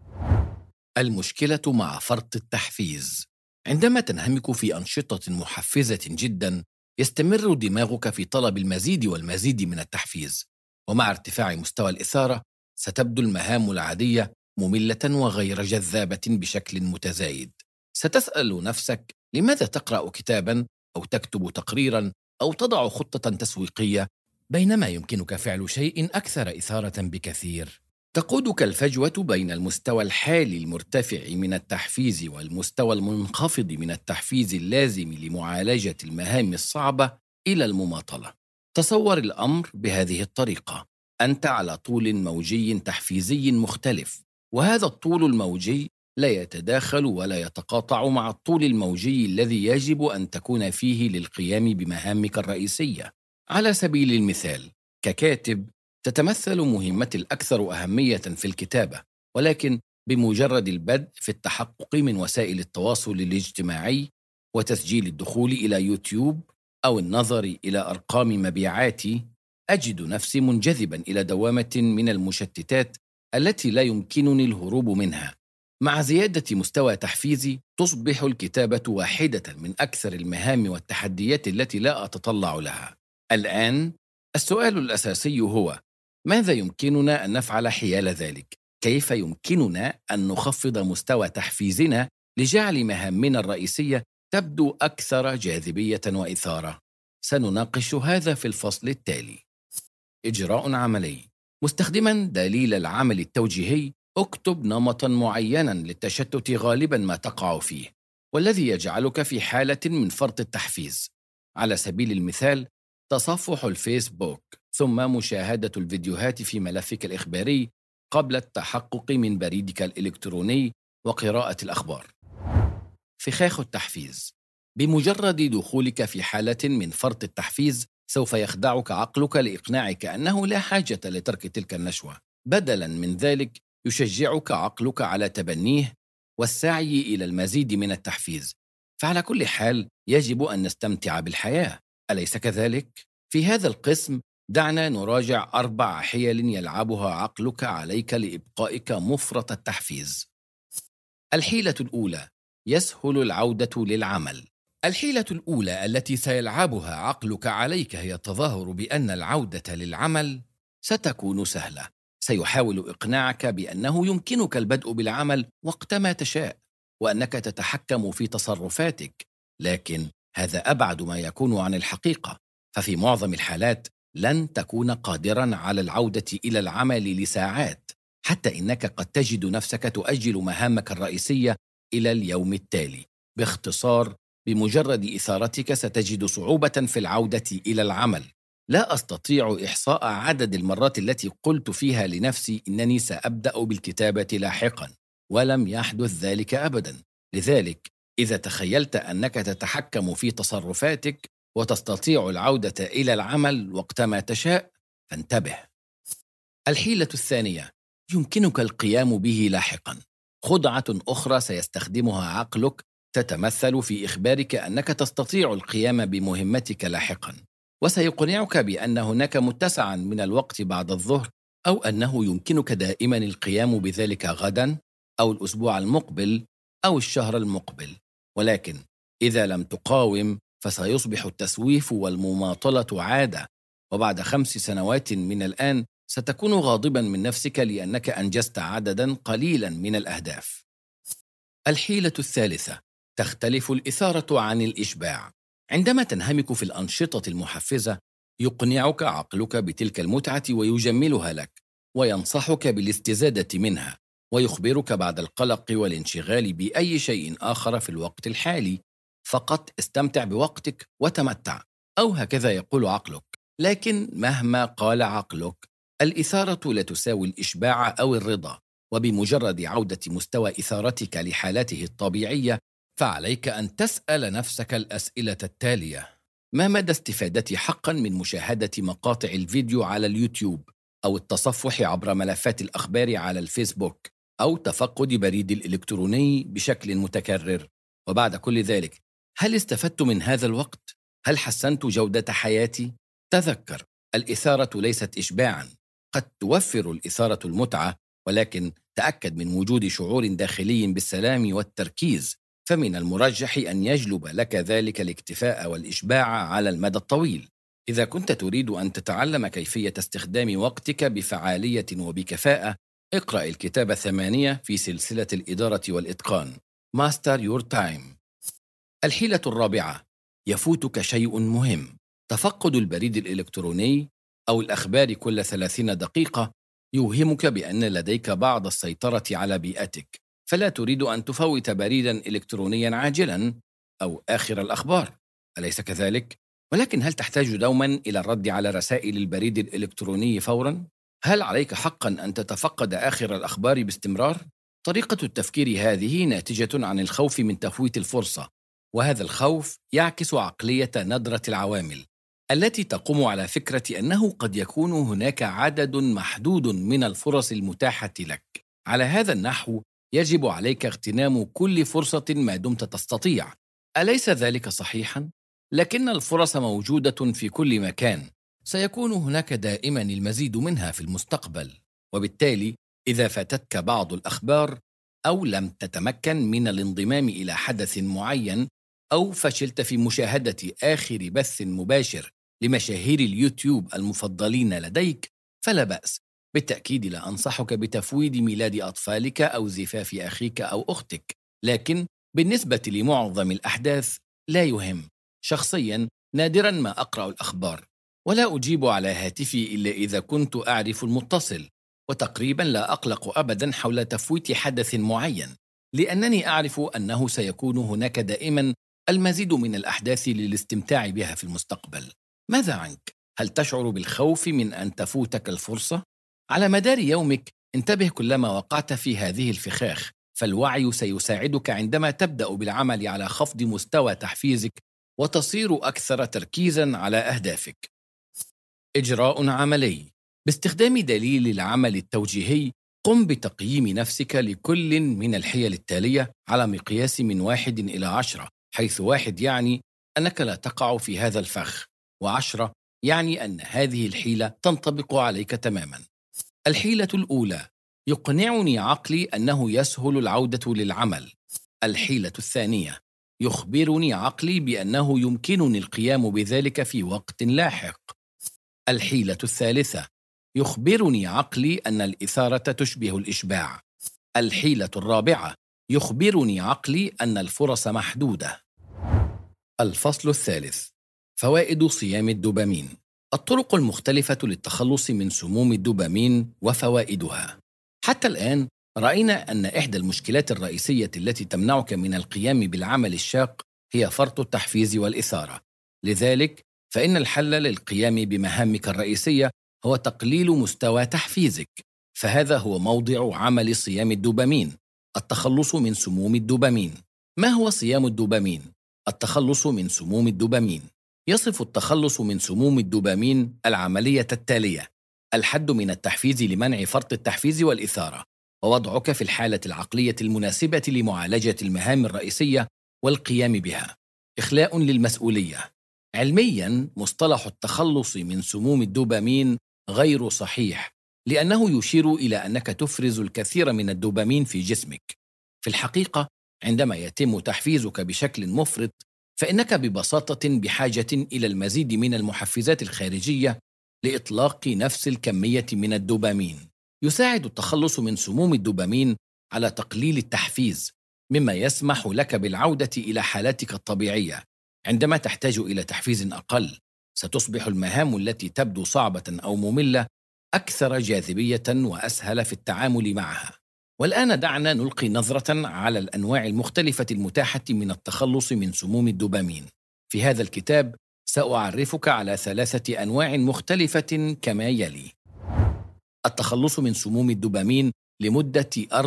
المشكلة مع فرط التحفيز: عندما تنهمك في أنشطة محفزة جدا يستمر دماغك في طلب المزيد والمزيد من التحفيز، ومع ارتفاع مستوى الإثارة ستبدو المهام العادية مملة وغير جذابة بشكل متزايد. ستسأل نفسك: لماذا تقرأ كتابا أو تكتب تقريرا أو تضع خطة تسويقية بينما يمكنك فعل شيء أكثر إثارة بكثير؟ تقودك الفجوة بين المستوى الحالي المرتفع من التحفيز والمستوى المنخفض من التحفيز اللازم لمعالجة المهام الصعبة إلى المماطلة. تصور الأمر بهذه الطريقة: أنت على طول موجي تحفيزي مختلف، وهذا الطول الموجي لا يتداخل ولا يتقاطع مع الطول الموجي الذي يجب أن تكون فيه للقيام بمهامك الرئيسية. على سبيل المثال، ككاتب تتمثل مهمتي الأكثر أهمية في الكتابة، ولكن بمجرد البدء في التحقق من وسائل التواصل الاجتماعي وتسجيل الدخول إلى يوتيوب أو النظر إلى أرقام مبيعاتي، أجد نفسي منجذبا إلى دوامة من المشتتات التي لا يمكنني الهروب منها. مع زيادة مستوى تحفيزي، تصبح الكتابة واحدة من أكثر المهام والتحديات التي لا أتطلع لها. الآن السؤال الأساسي هو: ماذا يمكننا أن نفعل حيال ذلك؟ كيف يمكننا أن نخفض مستوى تحفيزنا لجعل مهامنا الرئيسية تبدو أكثر جاذبية وإثارة؟ سنناقش هذا في الفصل التالي. إجراء عملي. مستخدما دليل العمل التوجيهي، اكتب نمطا معينا للتشتت غالبا ما تقع فيه، والذي يجعلك في حالة من فرط التحفيز. على سبيل المثال، تصفح الفيسبوك ثم مشاهدة الفيديوهات في ملفك الإخباري قبل التحقق من بريدك الإلكتروني وقراءة الأخبار. فخاخ التحفيز. بمجرد دخولك في حالة من فرط التحفيز، سوف يخدعك عقلك لإقناعك أنه لا حاجة لترك تلك النشوة. بدلاً من ذلك، يشجعك عقلك على تبنيه والسعي إلى المزيد من التحفيز. فعلى كل حال، يجب أن نستمتع بالحياة، أليس كذلك؟ في هذا القسم، دعنا نراجع 4 حيل يلعبها عقلك عليك لإبقائك مفرط التحفيز. الحيلة الأولى: يسهل العودة للعمل. الحيلة الأولى التي سيلعبها عقلك عليك هي التظاهر بأن العودة للعمل ستكون سهلة. سيحاول إقناعك بأنه يمكنك البدء بالعمل وقتما تشاء، وأنك تتحكم في تصرفاتك، لكن هذا أبعد ما يكون عن الحقيقة. ففي معظم الحالات لن تكون قادراً على العودة إلى العمل لساعات، حتى إنك قد تجد نفسك تؤجل مهامك الرئيسية إلى اليوم التالي. باختصار، بمجرد إثارتك ستجد صعوبة في العودة إلى العمل. لا أستطيع إحصاء عدد المرات التي قلت فيها لنفسي إنني سأبدأ بالكتابة لاحقاً، ولم يحدث ذلك أبداً. لذلك، إذا تخيلت أنك تتحكم في تصرفاتك وتستطيع العودة إلى العمل وقتما تشاء، فانتبه. الحيلة الثانية: يمكنك القيام به لاحقاً. خدعة أخرى سيستخدمها عقلك تتمثل في إخبارك أنك تستطيع القيام بمهمتك لاحقاً، وسيقنعك بأن هناك متسعاً من الوقت بعد الظهر، أو أنه يمكنك دائماً القيام بذلك غداً أو الأسبوع المقبل أو الشهر المقبل. ولكن إذا لم تقاوم، فسيصبح التسويف والمماطلة عادة، وبعد 5 سنوات من الآن ستكون غاضباً من نفسك لأنك أنجزت عدداً قليلاً من الأهداف. الحيلة الثالثة: تختلف الإثارة عن الإشباع. عندما تنهمك في الأنشطة المحفزة، يقنعك عقلك بتلك المتعة ويجملها لك، وينصحك بالاستزادة منها، ويخبرك بعد القلق والانشغال بأي شيء آخر في الوقت الحالي. فقط استمتع بوقتك وتمتع، أو هكذا يقول عقلك. لكن مهما قال عقلك، الإثارة لا تساوي الإشباع أو الرضا. وبمجرد عودة مستوى إثارتك لحالته الطبيعية، فعليك أن تسأل نفسك الأسئلة التالية: ما مدى استفادتي حقا من مشاهدة مقاطع الفيديو على اليوتيوب، أو التصفح عبر ملفات الأخبار على الفيسبوك، أو تفقد بريدي الإلكتروني بشكل متكرر؟ وبعد كل ذلك، هل استفدت من هذا الوقت؟ هل حسنت جودة حياتي؟ تذكر، الإثارة ليست إشباعا. قد توفر الإثارة المتعة، ولكن تأكد من وجود شعور داخلي بالسلام والتركيز، فمن المرجح أن يجلب لك ذلك الاكتفاء والإشباع على المدى الطويل. إذا كنت تريد أن تتعلم كيفية استخدام وقتك بفعالية وبكفاءة، اقرأ الكتاب 8 في سلسلة الإدارة والإتقان Master Your Time. الحيلة الرابعة: يفوتك شيء مهم. تفقد البريد الإلكتروني أو الأخبار كل 30 دقيقة يوهمك بأن لديك بعض السيطرة على بيئتك، فلا تريد أن تفوت بريداً إلكترونياً عاجلاً أو آخر الأخبار، أليس كذلك؟ ولكن هل تحتاج دوماً إلى الرد على رسائل البريد الإلكتروني فوراً؟ هل عليك حقاً أن تتفقد آخر الأخبار باستمرار؟ طريقة التفكير هذه ناتجة عن الخوف من تفويت الفرصة، وهذا الخوف يعكس عقلية ندرة العوامل التي تقوم على فكرة أنه قد يكون هناك عدد محدود من الفرص المتاحة لك. على هذا النحو، يجب عليك اغتنام كل فرصة ما دمت تستطيع. أليس ذلك صحيحاً؟ لكن الفرص موجودة في كل مكان، سيكون هناك دائماً المزيد منها في المستقبل، وبالتالي إذا فاتتك بعض الأخبار أو لم تتمكن من الانضمام إلى حدث معين أو فشلت في مشاهدة آخر بث مباشر لمشاهير اليوتيوب المفضلين لديك، فلا بأس. بالتأكيد لا أنصحك بتفويض ميلاد أطفالك أو زفاف أخيك أو أختك، لكن بالنسبة لمعظم الأحداث لا يهم. شخصياً نادراً ما أقرأ الأخبار، ولا أجيب على هاتفي إلا إذا كنت أعرف المتصل، وتقريباً لا أقلق أبداً حول تفويت حدث معين، لأنني أعرف أنه سيكون هناك دائماً المزيد من الأحداث للاستمتاع بها في المستقبل. ماذا عنك؟ هل تشعر بالخوف من أن تفوتك الفرصة؟ على مدار يومك انتبه كلما وقعت في هذه الفخاخ، فالوعي سيساعدك عندما تبدأ بالعمل على خفض مستوى تحفيزك وتصير أكثر تركيزاً على أهدافك. إجراء عملي: باستخدام دليل العمل التوجيهي، قم بتقييم نفسك لكل من الحيل التالية على مقياس من 1 إلى 10، حيث 1 يعني أنك لا تقع في هذا الفخ، و10 يعني أن هذه الحيلة تنطبق عليك تماماً. الحيلة الأولى: يقنعني عقلي أنه يسهل العودة للعمل. الحيلة الثانية: يخبرني عقلي بأنه يمكنني القيام بذلك في وقت لاحق. الحيلة الثالثة: يخبرني عقلي أن الإثارة تشبه الإشباع. الحيلة الرابعة: يخبرني عقلي أن الفرص محدودة. الفصل الثالث: فوائد صيام الدوبامين. الطرق المختلفة للتخلص من سموم الدوبامين وفوائدها. حتى الآن رأينا أن إحدى المشكلات الرئيسية التي تمنعك من القيام بالعمل الشاق هي فرط التحفيز والإثارة. لذلك فإن الحل للقيام بمهامك الرئيسية هو تقليل مستوى تحفيزك، فهذا هو موضع عمل صيام الدوبامين: التخلص من سموم الدوبامين. ما هو صيام الدوبامين؟ التخلص من سموم الدوبامين. يصف التخلص من سموم الدوبامين العملية التالية: الحد من التحفيز لمنع فرط التحفيز والإثارة، ووضعك في الحالة العقلية المناسبة لمعالجة المهام الرئيسية والقيام بها. إخلاء للمسؤولية. علمياً مصطلح التخلص من سموم الدوبامين غير صحيح، لأنه يشير إلى أنك تفرز الكثير من الدوبامين في جسمك. في الحقيقة عندما يتم تحفيزك بشكل مفرط، فإنك ببساطة بحاجة إلى المزيد من المحفزات الخارجية لإطلاق نفس الكمية من الدوبامين. يساعد التخلص من سموم الدوبامين على تقليل التحفيز، مما يسمح لك بالعودة إلى حالاتك الطبيعية. عندما تحتاج إلى تحفيز أقل، ستصبح المهام التي تبدو صعبة أو مملة أكثر جاذبية وأسهل في التعامل معها. والآن دعنا نلقي نظرة على الأنواع المختلفة المتاحة من التخلص من سموم الدوبامين. في هذا الكتاب سأعرفك على 3 أنواع مختلفة كما يلي: التخلص من سموم الدوبامين لمدة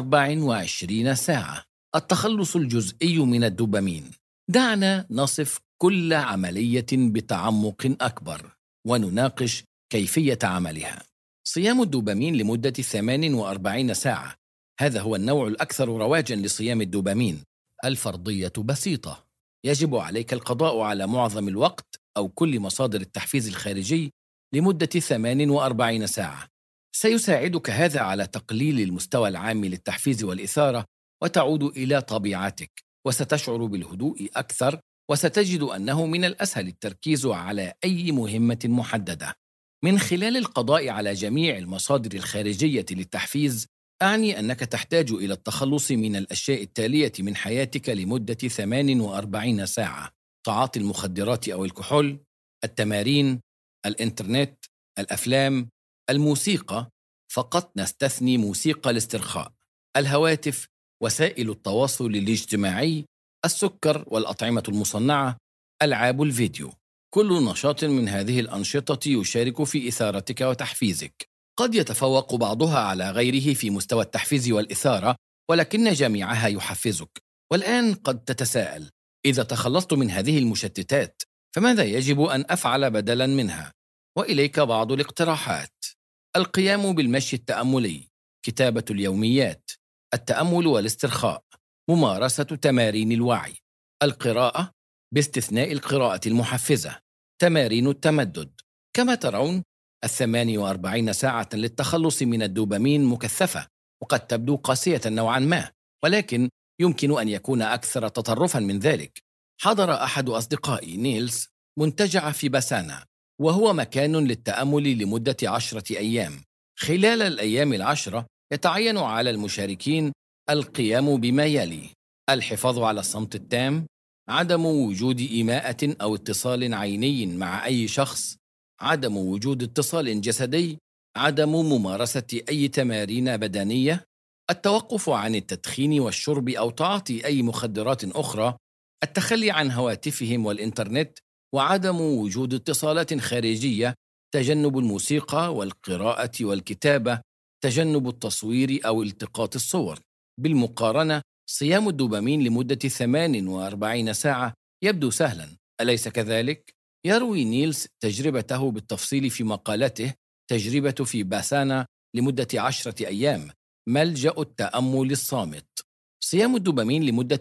24 ساعة. التخلص الجزئي من الدوبامين. دعنا نصف كل عملية بتعمق أكبر ونناقش كيفية عملها. صيام الدوبامين لمدة 48 ساعة. هذا هو النوع الأكثر رواجاً لصيام الدوبامين. الفرضية بسيطة: يجب عليك القضاء على معظم الوقت أو كل مصادر التحفيز الخارجي لمدة 48 ساعة. سيساعدك هذا على تقليل المستوى العام للتحفيز والإثارة، وتعود إلى طبيعتك، وستشعر بالهدوء أكثر، وستجد أنه من الأسهل التركيز على أي مهمة محددة. من خلال القضاء على جميع المصادر الخارجية للتحفيز، أعني أنك تحتاج إلى التخلص من الأشياء التالية من حياتك لمدة 48 ساعة: تعاطي المخدرات أو الكحول، التمارين، الإنترنت، الأفلام، الموسيقى، فقط نستثني موسيقى الاسترخاء، الهواتف، وسائل التواصل الاجتماعي، السكر والأطعمة المصنعة، ألعاب الفيديو. كل نشاط من هذه الأنشطة يشارك في إثارتك وتحفيزك. قد يتفوق بعضها على غيره في مستوى التحفيز والإثارة، ولكن جميعها يحفزك. والآن قد تتساءل: إذا تخلصت من هذه المشتتات، فماذا يجب أن أفعل بدلاً منها؟ وإليك بعض الاقتراحات: القيام بالمشي التأملي، كتابة اليوميات، التأمل والاسترخاء، ممارسة تمارين الوعي، القراءة باستثناء القراءة المحفزة، تمارين التمدد. كما ترون، 48 ساعة للتخلص من الدوبامين مكثفة، وقد تبدو قاسية نوعا ما، ولكن يمكن أن يكون أكثر تطرفا من ذلك. حضر أحد أصدقائي نيلز منتجع في باسانا، وهو مكان للتأمل لمدة 10 أيام. خلال الأيام العشرة يتعين على المشاركين القيام بما يلي: الحفاظ على الصمت التام، عدم وجود إيماءة أو اتصال عيني مع أي شخص، عدم وجود اتصال جسدي، عدم ممارسة أي تمارين بدنية، التوقف عن التدخين والشرب أو تعاطي أي مخدرات أخرى، التخلي عن هواتفهم والإنترنت، وعدم وجود اتصالات خارجية، تجنب الموسيقى والقراءة والكتابة، تجنب التصوير أو التقاط الصور. بالمقارنة، صيام الدوبامين لمدة 48 ساعة يبدو سهلاً، أليس كذلك؟ يروي نيلز تجربته بالتفصيل في مقالته تجربة في باسانا لمدة 10 أيام، ملجأ التأمل الصامت. صيام الدوبامين لمدة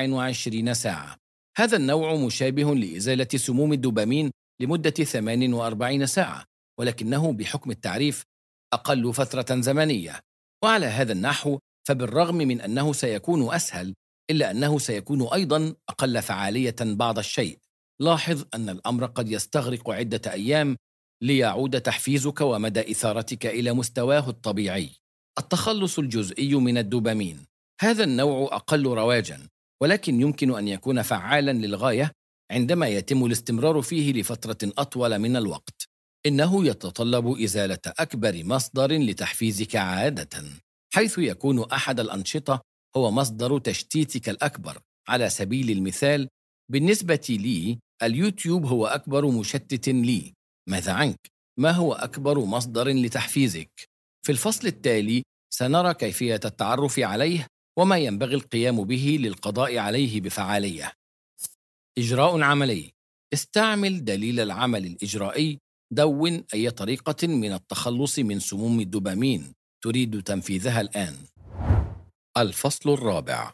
24 ساعة. هذا النوع مشابه لإزالة سموم الدوبامين لمدة 48 ساعة، ولكنه بحكم التعريف أقل فترة زمنية. وعلى هذا النحو، فبالرغم من أنه سيكون أسهل، إلا أنه سيكون أيضاً أقل فعالية بعض الشيء. لاحظ أن الأمر قد يستغرق عدة أيام ليعود تحفيزك ومدى إثارتك إلى مستواه الطبيعي. التخلص الجزئي من الدوبامين. هذا النوع أقل رواجاً، ولكن يمكن أن يكون فعالاً للغاية عندما يتم الاستمرار فيه لفترة أطول من الوقت. إنه يتطلب إزالة أكبر مصدر لتحفيزك عادة، حيث يكون أحد الأنشطة هو مصدر تشتيتك الأكبر. على سبيل المثال، بالنسبة لي اليوتيوب هو أكبر مشتت لي. ماذا عنك؟ ما هو أكبر مصدر لتحفيزك؟ في الفصل التالي سنرى كيفية التعرف عليه وما ينبغي القيام به للقضاء عليه بفعالية. إجراء عملي. استعمل دليل العمل الإجرائي. دون أي طريقة من التخلص من سموم الدوبامين تريد تنفيذها الآن. الفصل الرابع: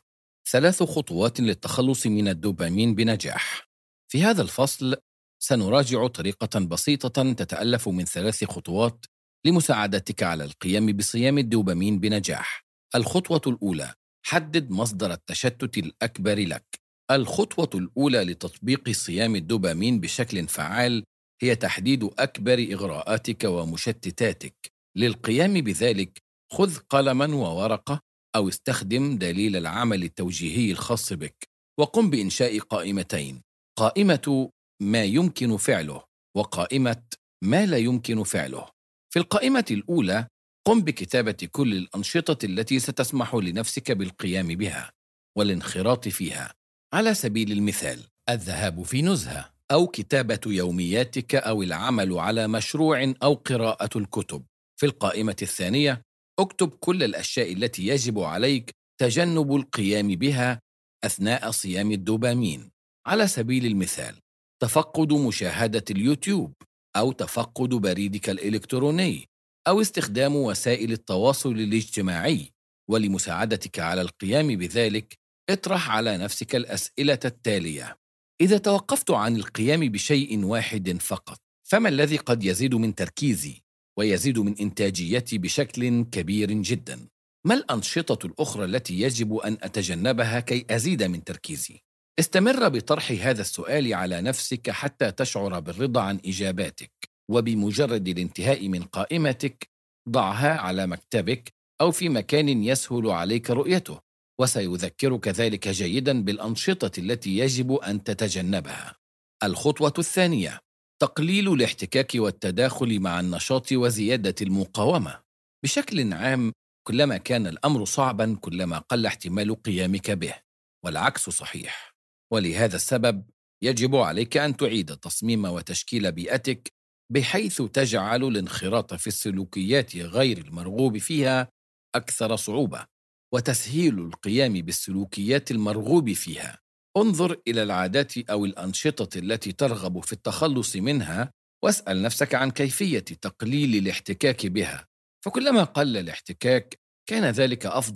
3 خطوات للتخلص من الدوبامين بنجاح. في هذا الفصل سنراجع طريقة بسيطة تتألف من 3 خطوات لمساعدتك على القيام بصيام الدوبامين بنجاح. الخطوة الأولى: حدد مصدر التشتت الأكبر لك. الخطوة الأولى لتطبيق صيام الدوبامين بشكل فعال هي تحديد أكبر إغراءاتك ومشتتاتك. للقيام بذلك، خذ قلماً وورقة أو استخدم دليل العمل التوجيهي الخاص بك، وقم بإنشاء قائمتين: قائمة ما يمكن فعله وقائمة ما لا يمكن فعله. في القائمة الأولى، قم بكتابة كل الأنشطة التي ستسمح لنفسك بالقيام بها والانخراط فيها. على سبيل المثال، الذهاب في نزهة، أو كتابة يومياتك، أو العمل على مشروع، أو قراءة الكتب. في القائمة الثانية، اكتب كل الأشياء التي يجب عليك تجنب القيام بها أثناء صيام الدوبامين. على سبيل المثال، تفقد مشاهدة اليوتيوب، أو تفقد بريدك الإلكتروني، أو استخدام وسائل التواصل الاجتماعي. ولمساعدتك على القيام بذلك، اطرح على نفسك الأسئلة التالية: إذا توقفت عن القيام بشيء واحد فقط، فما الذي قد يزيد من تركيزي ويزيد من إنتاجيتي بشكل كبير جدا؟ ما الأنشطة الأخرى التي يجب أن أتجنبها كي أزيد من تركيزي؟ استمر بطرح هذا السؤال على نفسك حتى تشعر بالرضا عن إجاباتك، وبمجرد الانتهاء من قائمتك ضعها على مكتبك أو في مكان يسهل عليك رؤيته، وسيذكرك ذلك جيداً بالأنشطة التي يجب أن تتجنبها. الخطوة الثانية: تقليل الاحتكاك والتداخل مع النشاط وزيادة المقاومة. بشكل عام، كلما كان الأمر صعباً كلما قل احتمال قيامك به، والعكس صحيح. ولهذا السبب يجب عليك أن تعيد تصميم وتشكيل بيئتك بحيث تجعل الانخراط في السلوكيات غير المرغوب فيها أكثر صعوبة، وتسهيل القيام بالسلوكيات المرغوب فيها. انظر إلى العادات أو الأنشطة التي ترغب في التخلص منها، واسأل نفسك عن كيفية تقليل الاحتكاك بها، فكلما قل الاحتكاك كان ذلك أفضل.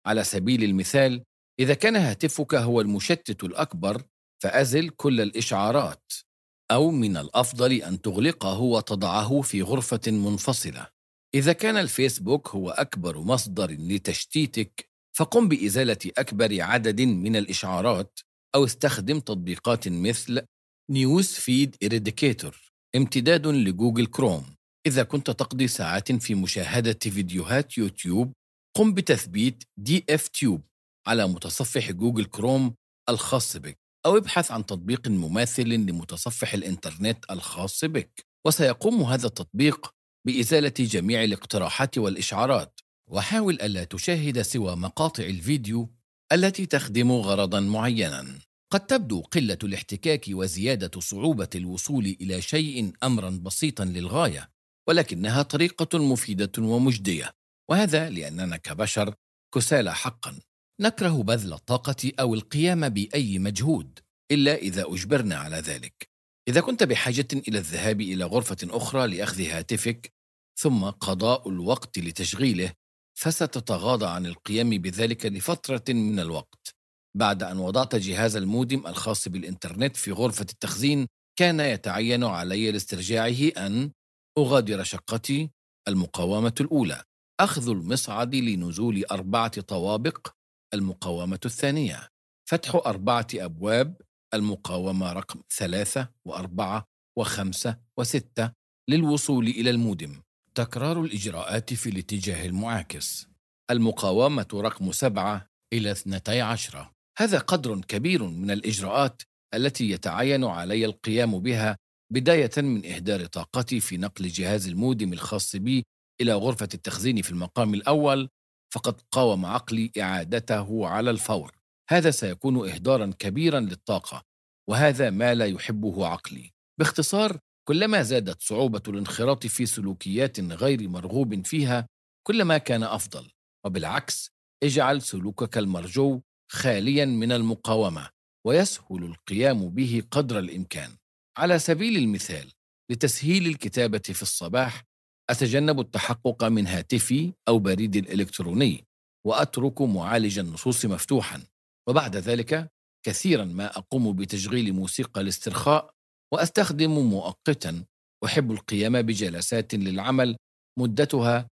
على سبيل المثال، إذا كان هاتفك هو المشتت الأكبر، فأزل كل الإشعارات، أو من الأفضل أن تغلقه وتضعه في غرفة منفصلة. إذا كان الفيسبوك هو أكبر مصدر لتشتيتك، فقم بإزالة أكبر عدد من الإشعارات، أو استخدم تطبيقات مثل نيوز فيد إيريديكيتور، امتداد لجوجل كروم. إذا كنت تقضي ساعات في مشاهدة فيديوهات يوتيوب، قم بتثبيت DF تيوب على متصفح جوجل كروم الخاص بك، أو ابحث عن تطبيق مماثل لمتصفح الإنترنت الخاص بك، وسيقوم هذا التطبيق بإزالة جميع الاقتراحات والإشعارات. وحاول ألا تشاهد سوى مقاطع الفيديو التي تخدم غرضاً معيناً. قد تبدو قلة الاحتكاك وزيادة صعوبة الوصول إلى شيء أمراً بسيطاً للغاية، ولكنها طريقة مفيدة ومجدية، وهذا لأننا كبشر كسالى حقاً، نكره بذل الطاقة أو القيام بأي مجهود إلا إذا أجبرنا على ذلك. إذا كنت بحاجة إلى الذهاب إلى غرفة أخرى لأخذ هاتفك ثم قضاء الوقت لتشغيله، فستتغاضى عن القيام بذلك لفترة من الوقت. بعد أن وضعت جهاز المودم الخاص بالإنترنت في غرفة التخزين، كان يتعين علي لاسترجاعه أن أغادر شقتي، المقاومة الأولى، أخذ المصعد لنزول 4 طوابق، المقاومة الثانية، فتح 4 أبواب، المقاومة رقم 3 و4 و5 و6 للوصول إلى المودم، تكرار الإجراءات في الاتجاه المعاكس، المقاومة رقم 7 إلى 12. هذا قدر كبير من الإجراءات التي يتعين علي القيام بها، بداية من إهدار طاقتي في نقل جهاز المودم الخاص بي إلى غرفة التخزين في المقام الأول، فقد قاوم عقلي إعادته على الفور. هذا سيكون إهداراً كبيراً للطاقة، وهذا ما لا يحبه عقلي. باختصار، كلما زادت صعوبة الانخراط في سلوكيات غير مرغوب فيها، كلما كان أفضل. وبالعكس، اجعل سلوكك المرجو خالياً من المقاومة، ويسهل القيام به قدر الإمكان. على سبيل المثال، لتسهيل الكتابة في الصباح، أتجنب التحقق من هاتفي أو بريدي الإلكتروني، وأترك معالج النصوص مفتوحاً. وبعد ذلك، كثيراً ما أقوم بتشغيل موسيقى الاسترخاء، وأستخدم مؤقتاً. أحب القيام بجلسات للعمل مدتها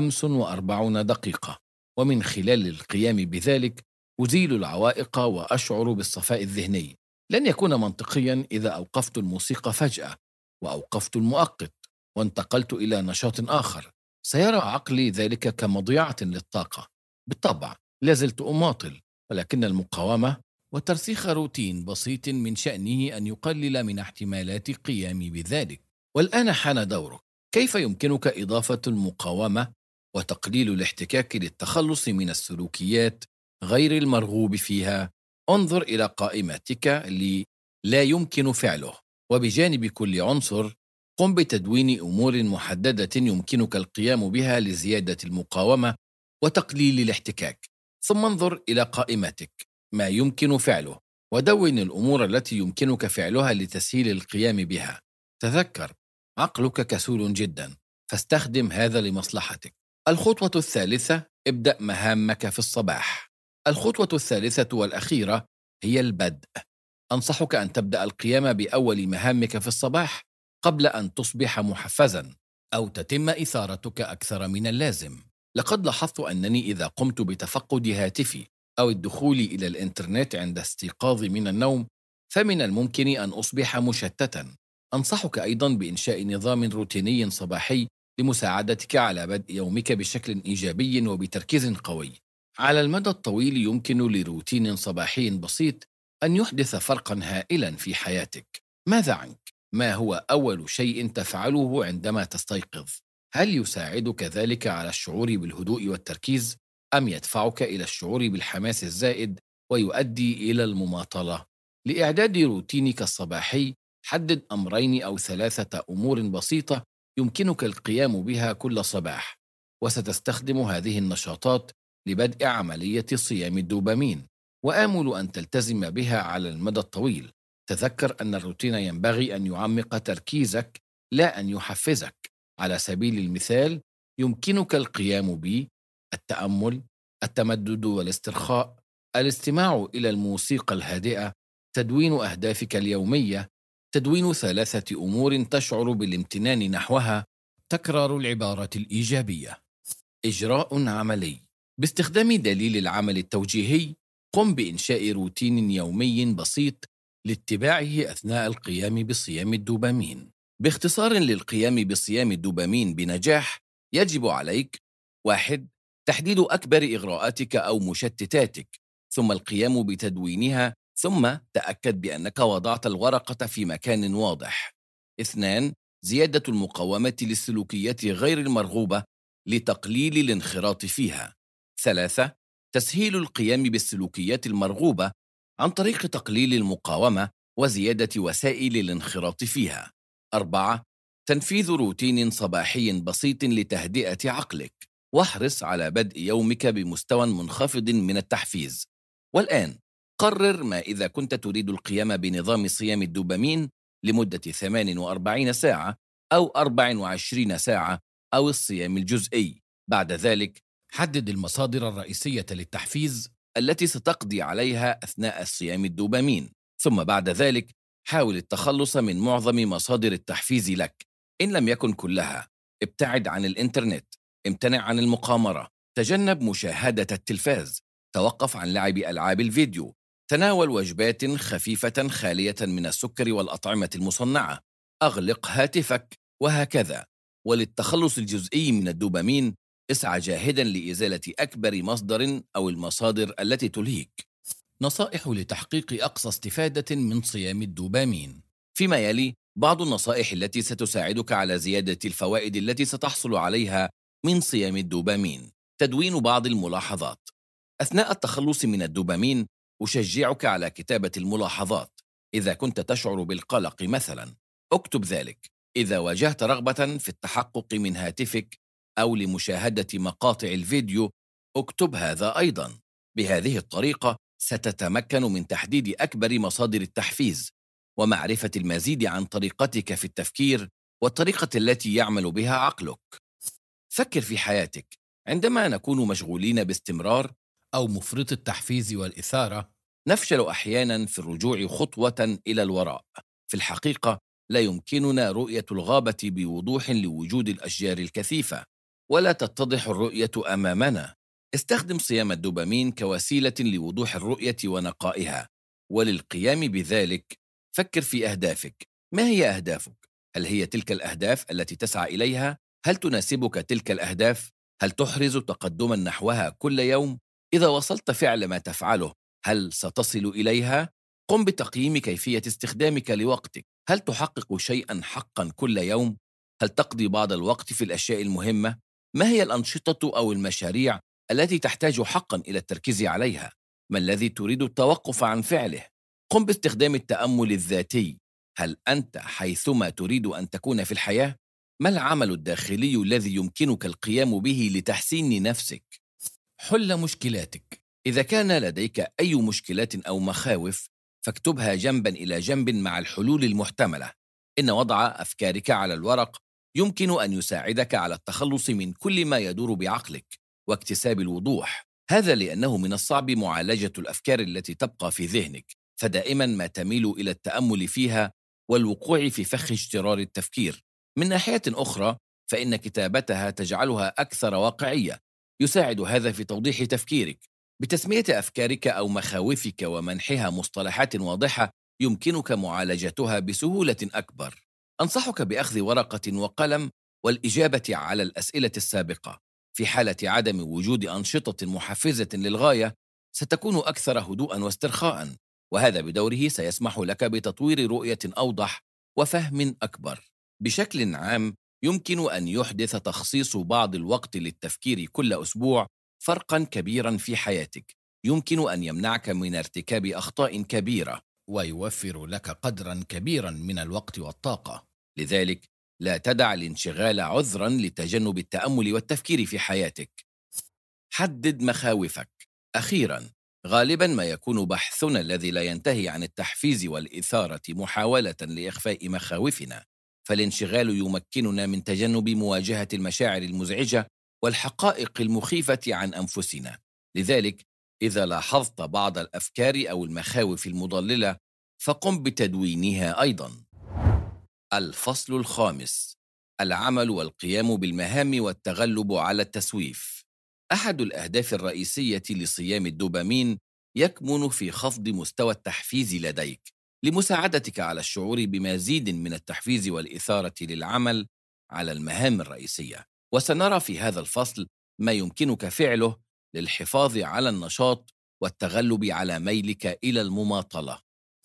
45 دقيقة، ومن خلال القيام بذلك أزيل العوائق وأشعر بالصفاء الذهني. لن يكون منطقياً إذا أوقفت الموسيقى فجأة، وأوقفت المؤقت وانتقلت إلى نشاط آخر. سيرى عقلي ذلك كمضيعة للطاقة. بالطبع لازلت أماطل، ولكن المقاومة وترسيخ روتين بسيط من شأنه أن يقلل من احتمالات قيامي بذلك. والآن حان دورك. كيف يمكنك إضافة المقاومة وتقليل الاحتكاك للتخلص من السلوكيات غير المرغوب فيها؟ انظر إلى قائمتك لا يمكن فعله، وبجانب كل عنصر قم بتدوين أمور محددة يمكنك القيام بها لزيادة المقاومة وتقليل الاحتكاك. ثم انظر إلى قائمتك ما يمكن فعله، ودون الأمور التي يمكنك فعلها لتسهيل القيام بها. تذكر، عقلك كسول جدا، فاستخدم هذا لمصلحتك. الخطوة الثالثة: ابدأ مهامك في الصباح. الخطوة الثالثة والأخيرة هي البدء. أنصحك أن تبدأ القيام بأول مهامك في الصباح قبل أن تصبح محفزاً أو تتم إثارتك أكثر من اللازم. لقد لاحظت أنني إذا قمت بتفقد هاتفي أو الدخول إلى الإنترنت عند استيقاظي من النوم، فمن الممكن أن أصبح مشتتاً. أنصحك أيضاً بإنشاء نظام روتيني صباحي لمساعدتك على بدء يومك بشكل إيجابي وبتركيز قوي. على المدى الطويل يمكن لروتين صباحي بسيط أن يحدث فرقاً هائلاً في حياتك. ماذا عنك؟ ما هو أول شيء تفعله عندما تستيقظ؟ هل يساعدك ذلك على الشعور بالهدوء والتركيز، أم يدفعك إلى الشعور بالحماس الزائد ويؤدي إلى المماطلة؟ لإعداد روتينك الصباحي، حدد أمرين أو 3 أمور بسيطة يمكنك القيام بها كل صباح، وستستخدم هذه النشاطات لبدء عملية صيام الدوبامين، وآمل أن تلتزم بها على المدى الطويل. تذكر أن الروتين ينبغي أن يعمق تركيزك، لا أن يحفزك. على سبيل المثال، يمكنك القيام بالتأمل التمدد والاسترخاء، الاستماع إلى الموسيقى الهادئة، تدوين أهدافك اليومية، تدوين 3 أمور تشعر بالامتنان نحوها، تكرار العبارة الإيجابية. إجراء عملي: باستخدام دليل العمل التوجيهي، قم بإنشاء روتين يومي بسيط لاتباعه أثناء القيام بصيام الدوبامين. باختصار، للقيام بصيام الدوبامين بنجاح يجب عليك: 1. تحديد أكبر إغراءاتك أو مشتتاتك، ثم القيام بتدوينها، ثم تأكد بأنك وضعت الورقة في مكان واضح. 2. زيادة المقاومة للسلوكيات غير المرغوبة لتقليل الانخراط فيها. 3. تسهيل القيام بالسلوكيات المرغوبة عن طريق تقليل المقاومة وزيادة وسائل الانخراط فيها. 4. تنفيذ روتين صباحي بسيط لتهدئة عقلك، واحرص على بدء يومك بمستوى منخفض من التحفيز. والآن قرر ما إذا كنت تريد القيام بنظام صيام الدوبامين لمدة 48 ساعة أو 24 ساعة أو الصيام الجزئي. بعد ذلك حدد المصادر الرئيسية للتحفيز التي ستقضي عليها أثناء الصيام الدوبامين، ثم بعد ذلك حاول التخلص من معظم مصادر التحفيز لك. إن لم يكن كلها، ابتعد عن الإنترنت، امتنع عن المقامرة، تجنب مشاهدة التلفاز، توقف عن لعب ألعاب الفيديو، تناول وجبات خفيفة خالية من السكر والأطعمة المصنعة، أغلق هاتفك، وهكذا. وللتخلص الجزئي من الدوبامين، اسعى جاهدا لإزالة أكبر مصدر أو المصادر التي تلهيك. نصائح لتحقيق أقصى استفادة من صيام الدوبامين. فيما يلي بعض النصائح التي ستساعدك على زيادة الفوائد التي ستحصل عليها من صيام الدوبامين. تدوين بعض الملاحظات. أثناء التخلص من الدوبامين، أشجعك على كتابة الملاحظات. إذا كنت تشعر بالقلق مثلا، اكتب ذلك. إذا واجهت رغبة في التحقق من هاتفك أو لمشاهدة مقاطع الفيديو، اكتب هذا أيضا. بهذه الطريقة ستتمكن من تحديد أكبر مصادر التحفيز ومعرفة المزيد عن طريقتك في التفكير والطريقة التي يعمل بها عقلك. فكر في حياتك. عندما نكون مشغولين باستمرار أو مفرط التحفيز والإثارة، نفشل أحيانا في الرجوع خطوة إلى الوراء. في الحقيقة لا يمكننا رؤية الغابة بوضوح لوجود الأشجار الكثيفة، ولا تتضح الرؤية أمامنا. استخدم صيام الدوبامين كوسيلة لوضوح الرؤية ونقائها، وللقيام بذلك فكر في أهدافك. ما هي أهدافك؟ هل هي تلك الأهداف التي تسعى إليها؟ هل تناسبك تلك الأهداف؟ هل تحرز تقدما نحوها كل يوم؟ إذا وصلت فعل ما تفعله، هل ستصل إليها؟ قم بتقييم كيفية استخدامك لوقتك. هل تحقق شيئا حقا كل يوم؟ هل تقضي بعض الوقت في الأشياء المهمة؟ ما هي الأنشطة أو المشاريع التي تحتاج حقا إلى التركيز عليها؟ ما الذي تريد التوقف عن فعله؟ قم باستخدام التأمل الذاتي. هل أنت حيثما تريد أن تكون في الحياة؟ ما العمل الداخلي الذي يمكنك القيام به لتحسين نفسك؟ حل مشكلاتك. إذا كان لديك أي مشكلات أو مخاوف، فاكتبها جنبا إلى جنب مع الحلول المحتملة. إن وضع أفكارك على الورق يمكن أن يساعدك على التخلص من كل ما يدور بعقلك واكتساب الوضوح. هذا لأنه من الصعب معالجة الأفكار التي تبقى في ذهنك، فدائما ما تميل إلى التأمل فيها والوقوع في فخ اجترار التفكير. من ناحية أخرى، فإن كتابتها تجعلها أكثر واقعية. يساعد هذا في توضيح تفكيرك. بتسمية أفكارك أو مخاوفك ومنحها مصطلحات واضحة، يمكنك معالجتها بسهولة أكبر. أنصحك بأخذ ورقة وقلم والإجابة على الأسئلة السابقة. في حالة عدم وجود أنشطة محفزة للغاية، ستكون أكثر هدوءا واسترخاء، وهذا بدوره سيسمح لك بتطوير رؤية أوضح وفهم أكبر. بشكل عام، يمكن أن يحدث تخصيص بعض الوقت للتفكير كل أسبوع فرقاً كبيراً في حياتك. يمكن أن يمنعك من ارتكاب أخطاء كبيرة، ويوفر لك قدراً كبيراً من الوقت والطاقة. لذلك لا تدع الانشغال عذراً لتجنب التأمل والتفكير في حياتك. حدد مخاوفك. أخيراً، غالباً ما يكون بحثنا الذي لا ينتهي عن التحفيز والإثارة محاولة لإخفاء مخاوفنا، فالانشغال يمكننا من تجنب مواجهة المشاعر المزعجة والحقائق المخيفة عن أنفسنا. لذلك إذا لاحظت بعض الأفكار أو المخاوف المضللة فقم بتدوينها أيضا. الفصل الخامس: العمل والقيام بالمهام والتغلب على التسويف. أحد الأهداف الرئيسية لصيام الدوبامين يكمن في خفض مستوى التحفيز لديك، لمساعدتك على الشعور بمزيد من التحفيز والإثارة للعمل على المهام الرئيسية. وسنرى في هذا الفصل ما يمكنك فعله للحفاظ على النشاط والتغلب على ميلك إلى المماطلة.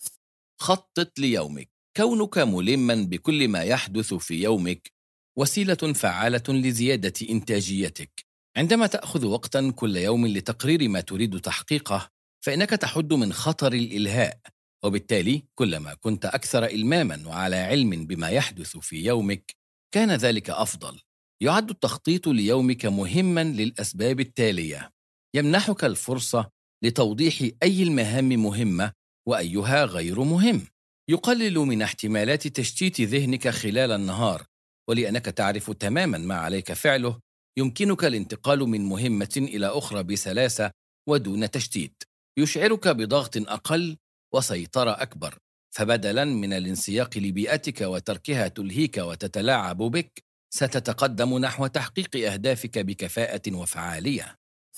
خطط ليومك. كونك ملما بكل ما يحدث في يومك وسيلة فعالة لزيادة إنتاجيتك. عندما تأخذ وقتا كل يوم لتقرير ما تريد تحقيقه فإنك تحد من خطر الإلهاء، وبالتالي كلما كنت أكثر إلماما وعلى علم بما يحدث في يومك كان ذلك أفضل. يعد التخطيط ليومك مهما للأسباب التالية: يمنحك الفرصة لتوضيح أي المهام مهمة وأيها غير مهم، يقلل من احتمالات تشتيت ذهنك خلال النهار، ولأنك تعرف تماما ما عليك فعله يمكنك الانتقال من مهمة إلى أخرى بسلاسة ودون تشتيت. يشعرك بضغط أقل وسيطرة أكبر، فبدلا من الانسياق لبيئتك وتركها تلهيك وتتلاعب بك ستتقدم نحو تحقيق أهدافك بكفاءة وفعالية.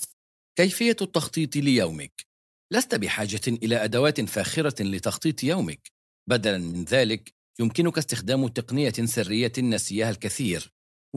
كيفية التخطيط ليومك. لست بحاجة إلى أدوات فاخرة لتخطيط يومك، بدلاً من ذلك يمكنك استخدام تقنية سرية نسيها الكثير: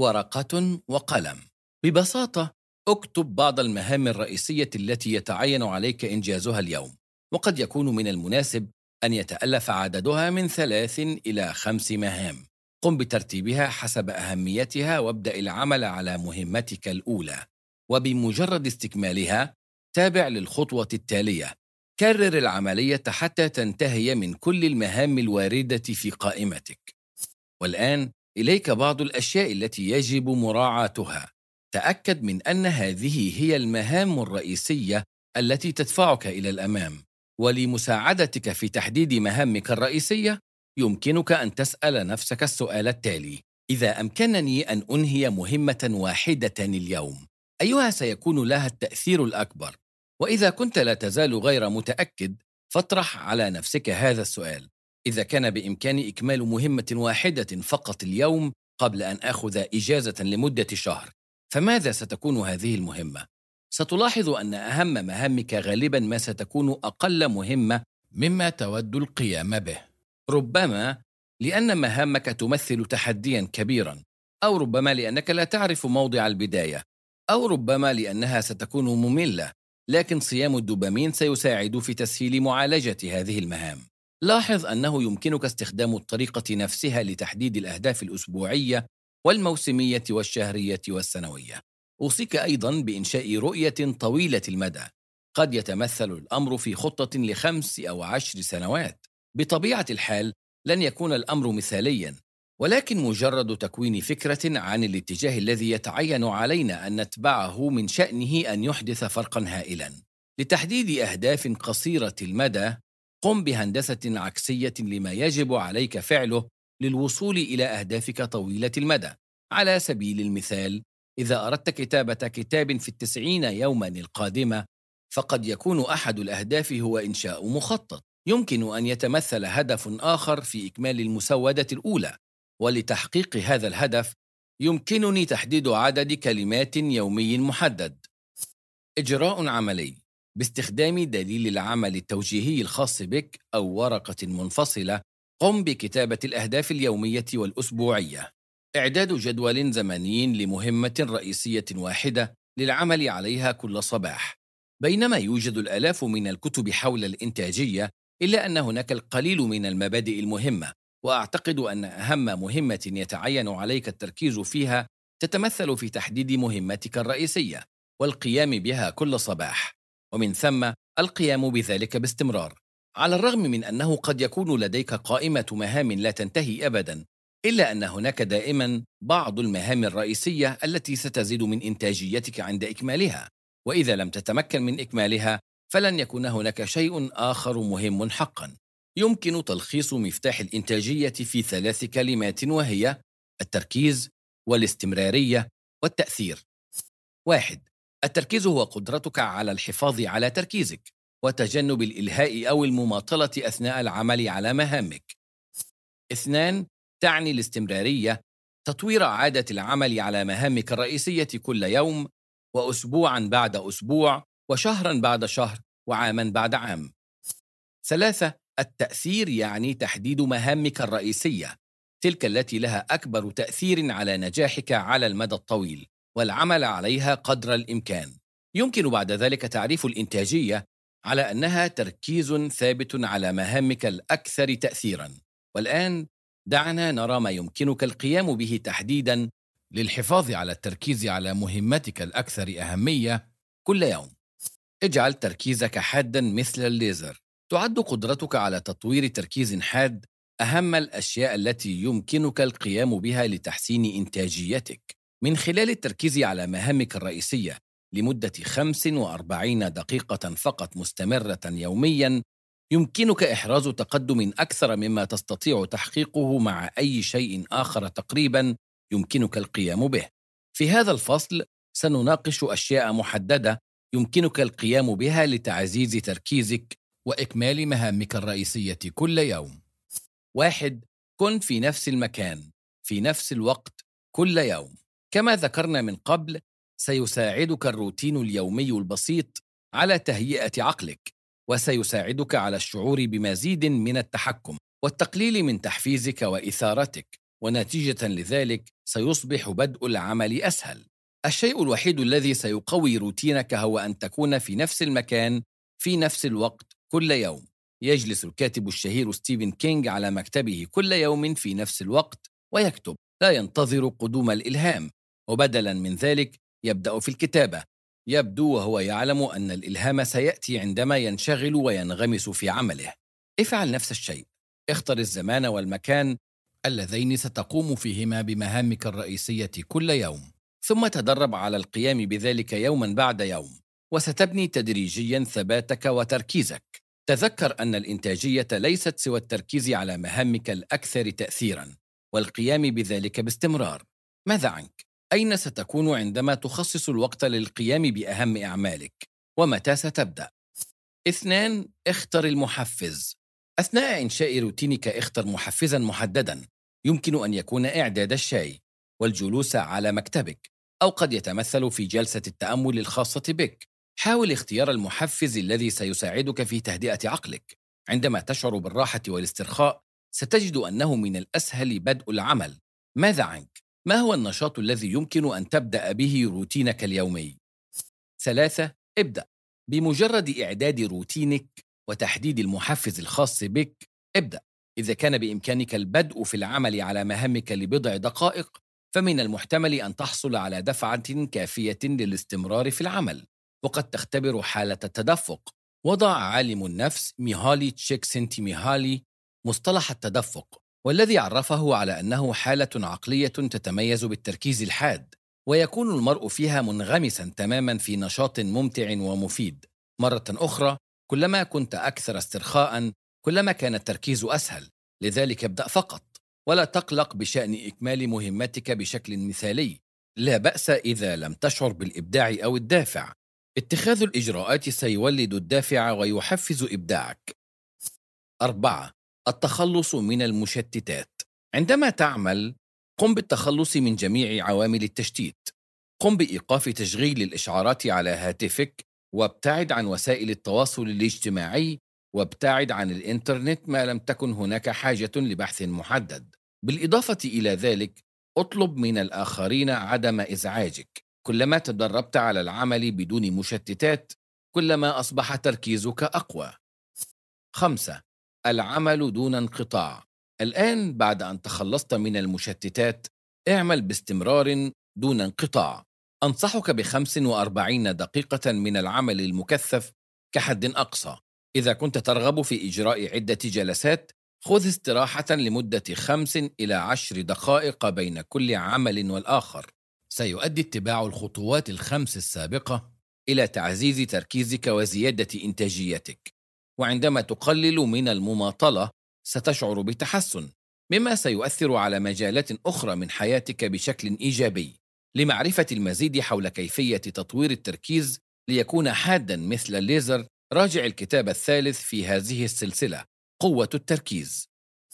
ورقة وقلم. ببساطة اكتب بعض المهام الرئيسية التي يتعين عليك إنجازها اليوم، وقد يكون من المناسب أن يتألف عددها من 3 إلى 5 مهام. قم بترتيبها حسب أهميتها وابدأ العمل على مهمتك الأولى، وبمجرد استكمالها تابع للخطوة التالية. كرر العملية حتى تنتهي من كل المهام الواردة في قائمتك. والآن إليك بعض الأشياء التي يجب مراعاتها. تأكد من أن هذه هي المهام الرئيسية التي تدفعك إلى الأمام، ولمساعدتك في تحديد مهامك الرئيسية يمكنك أن تسأل نفسك السؤال التالي: إذا أمكنني أن أنهي مهمة واحدة اليوم، أيها سيكون لها التأثير الأكبر؟ وإذا كنت لا تزال غير متأكد فاطرح على نفسك هذا السؤال: إذا كان بإمكاني إكمال مهمة واحدة فقط اليوم قبل أن آخذ إجازة لمدة شهر، فماذا ستكون هذه المهمة؟ ستلاحظ أن أهم مهامك غالباً ما ستكون أقل مهمة مما تود القيام به، ربما لأن مهامك تمثل تحدياً كبيراً، أو ربما لأنك لا تعرف موضع البداية، أو ربما لأنها ستكون مملة. لكن صيام الدوبامين سيساعد في تسهيل معالجة هذه المهام. لاحظ أنه يمكنك استخدام الطريقة نفسها لتحديد الأهداف الأسبوعية والموسمية والشهرية والسنوية. أوصيك أيضاً بإنشاء رؤية طويلة المدى. قد يتمثل الأمر في خطة ل5 أو 10 سنوات. بطبيعة الحال لن يكون الأمر مثالياً، ولكن مجرد تكوين فكرة عن الاتجاه الذي يتعين علينا أن نتبعه من شأنه أن يحدث فرقاً هائلاً. لتحديد أهداف قصيرة المدى قم بهندسة عكسية لما يجب عليك فعله للوصول إلى أهدافك طويلة المدى. على سبيل المثال، إذا أردت كتابة كتاب في 90 يوماً القادمة، فقد يكون أحد الأهداف هو إنشاء مخطط. يمكن أن يتمثل هدف آخر في إكمال المسودة الأولى، ولتحقيق هذا الهدف يمكنني تحديد عدد كلمات يومي محدد. إجراء عملي باستخدام دليل العمل التوجيهي الخاص بك أو ورقة منفصلة. قم بكتابة الأهداف اليومية والأسبوعية. إعداد جدول زمني لمهمة رئيسية واحدة للعمل عليها كل صباح. بينما يوجد الآلاف من الكتب حول الإنتاجية، إلا أن هناك القليل من المبادئ المهمة، وأعتقد أن أهم مهمة يتعين عليك التركيز فيها تتمثل في تحديد مهمتك الرئيسية والقيام بها كل صباح، ومن ثم القيام بذلك باستمرار. على الرغم من أنه قد يكون لديك قائمة مهام لا تنتهي أبداً، إلا أن هناك دائماً بعض المهام الرئيسية التي ستزيد من إنتاجيتك عند إكمالها، وإذا لم تتمكن من إكمالها فلن يكون هناك شيء آخر مهم حقاً. يمكن تلخيص مفتاح الإنتاجية في 3 كلمات، وهي التركيز والاستمرارية والتأثير. 1. التركيز هو قدرتك على الحفاظ على تركيزك وتجنب الإلهاء أو المماطلة أثناء العمل على مهامك. 2. تعني الاستمرارية، تطوير عادة العمل على مهامك الرئيسية كل يوم، وأسبوعاً بعد أسبوع، وشهراً بعد شهر، وعاماً بعد عام. 3. التأثير يعني تحديد مهامك الرئيسية، تلك التي لها أكبر تأثير على نجاحك على المدى الطويل، والعمل عليها قدر الإمكان. يمكن بعد ذلك تعريف الإنتاجية على أنها تركيز ثابت على مهامك الأكثر تأثيراً. والآن دعنا نرى ما يمكنك القيام به تحديداً للحفاظ على التركيز على مهمتك الأكثر أهمية كل يوم. اجعل تركيزك حاداً مثل الليزر. تعد قدرتك على تطوير تركيز حاد أهم الأشياء التي يمكنك القيام بها لتحسين إنتاجيتك. من خلال التركيز على مهامك الرئيسية لمدة 45 دقيقة فقط مستمرة يومياً، يمكنك إحراز تقدم أكثر مما تستطيع تحقيقه مع أي شيء آخر تقريباً يمكنك القيام به. في هذا الفصل سنناقش أشياء محددة يمكنك القيام بها لتعزيز تركيزك وإكمال مهامك الرئيسية كل يوم. 1. كن في نفس المكان في نفس الوقت كل يوم. كما ذكرنا من قبل، سيساعدك الروتين اليومي البسيط على تهيئة عقلك، وسيساعدك على الشعور بمزيد من التحكم والتقليل من تحفيزك وإثارتك، ونتيجة لذلك سيصبح بدء العمل أسهل. الشيء الوحيد الذي سيقوي روتينك هو أن تكون في نفس المكان في نفس الوقت كل يوم. يجلس الكاتب الشهير ستيفن كينغ على مكتبه كل يوم في نفس الوقت ويكتب، لا ينتظر قدوم الإلهام، وبدلاً من ذلك يبدأ في الكتابة. يبدو وهو يعلم أن الإلهام سيأتي عندما ينشغل وينغمس في عمله. افعل نفس الشيء. اختر الزمان والمكان اللذين ستقوم فيهما بمهامك الرئيسية كل يوم، ثم تدرب على القيام بذلك يوماً بعد يوم، وستبني تدريجياً ثباتك وتركيزك. تذكر أن الإنتاجية ليست سوى التركيز على مهامك الأكثر تأثيراً والقيام بذلك باستمرار. ماذا عنك؟ أين ستكون عندما تخصص الوقت للقيام بأهم أعمالك؟ ومتى ستبدأ؟ 2. اختر المحفز. أثناء إنشاء روتينك اختر محفزاً محدداً. يمكن أن يكون إعداد الشاي والجلوس على مكتبك، أو قد يتمثل في جلسة التأمل الخاصة بك. حاول اختيار المحفز الذي سيساعدك في تهدئة عقلك. عندما تشعر بالراحة والاسترخاء، ستجد أنه من الأسهل بدء العمل. ماذا عنك؟ ما هو النشاط الذي يمكن أن تبدأ به روتينك اليومي؟ 3. ابدأ. بمجرد إعداد روتينك وتحديد المحفز الخاص بك، ابدأ. إذا كان بإمكانك البدء في العمل على مهامك لبضع دقائق، فمن المحتمل أن تحصل على دفعة كافية للاستمرار في العمل، وقد تختبر حالة التدفق. وضع عالم النفس ميهالي تشيكسنتيميهالي مصطلح التدفق، والذي عرفه على أنه حالة عقلية تتميز بالتركيز الحاد، ويكون المرء فيها منغمساً تماماً في نشاط ممتع ومفيد. مرة أخرى، كلما كنت أكثر استرخاءً، كلما كان التركيز أسهل. لذلك ابدأ فقط، ولا تقلق بشأن إكمال مهمتك بشكل مثالي. لا بأس إذا لم تشعر بالإبداع أو الدافع. اتخاذ الإجراءات سيولد الدافع ويحفز إبداعك. 4. التخلص من المشتتات. عندما تعمل، قم بالتخلص من جميع عوامل التشتيت. قم بإيقاف تشغيل الإشعارات على هاتفك، وابتعد عن وسائل التواصل الاجتماعي، وابتعد عن الإنترنت ما لم تكن هناك حاجة لبحث محدد. بالإضافة إلى ذلك، اطلب من الآخرين عدم إزعاجك. كلما تدربت على العمل بدون مشتتات، كلما أصبح تركيزك أقوى. 5. العمل دون انقطاع. الآن بعد أن تخلصت من المشتتات، اعمل باستمرار دون انقطاع. أنصحك ب45 دقيقة من العمل المكثف كحد أقصى. إذا كنت ترغب في إجراء عدة جلسات، خذ استراحة لمدة 5 إلى 10 دقائق بين كل عمل والآخر. سيؤدي اتباع الخطوات ال5 السابقة إلى تعزيز تركيزك وزيادة إنتاجيتك. وعندما تقلل من المماطلة، ستشعر بتحسن، مما سيؤثر على مجالات أخرى من حياتك بشكل إيجابي. لمعرفة المزيد حول كيفية تطوير التركيز ليكون حاداً مثل الليزر، راجع الكتاب الثالث في هذه السلسلة، قوة التركيز.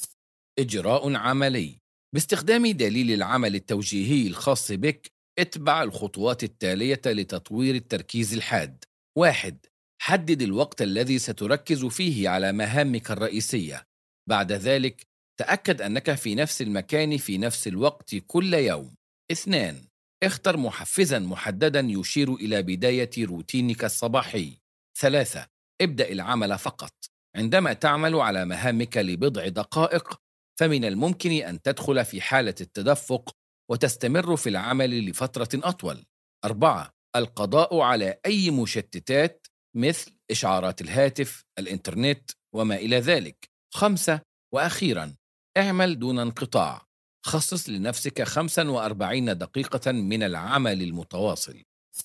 إجراء عملي: باستخدام دليل العمل التوجيهي الخاص بك، اتبع الخطوات التالية لتطوير التركيز الحاد. 1. حدد الوقت الذي ستركز فيه على مهامك الرئيسية. بعد ذلك تأكد أنك في نفس المكان في نفس الوقت كل يوم. 2. اختر محفزاً محدداً يشير إلى بداية روتينك الصباحي. 3. ابدأ العمل فقط. عندما تعمل على مهامك لبضع دقائق، فمن الممكن أن تدخل في حالة التدفق وتستمر في العمل لفترة أطول. 4. القضاء على أي مشتتات مثل إشعارات الهاتف، الإنترنت وما إلى ذلك. 5. وأخيراً، اعمل دون انقطاع. خصص لنفسك 45 دقيقة من العمل المتواصل.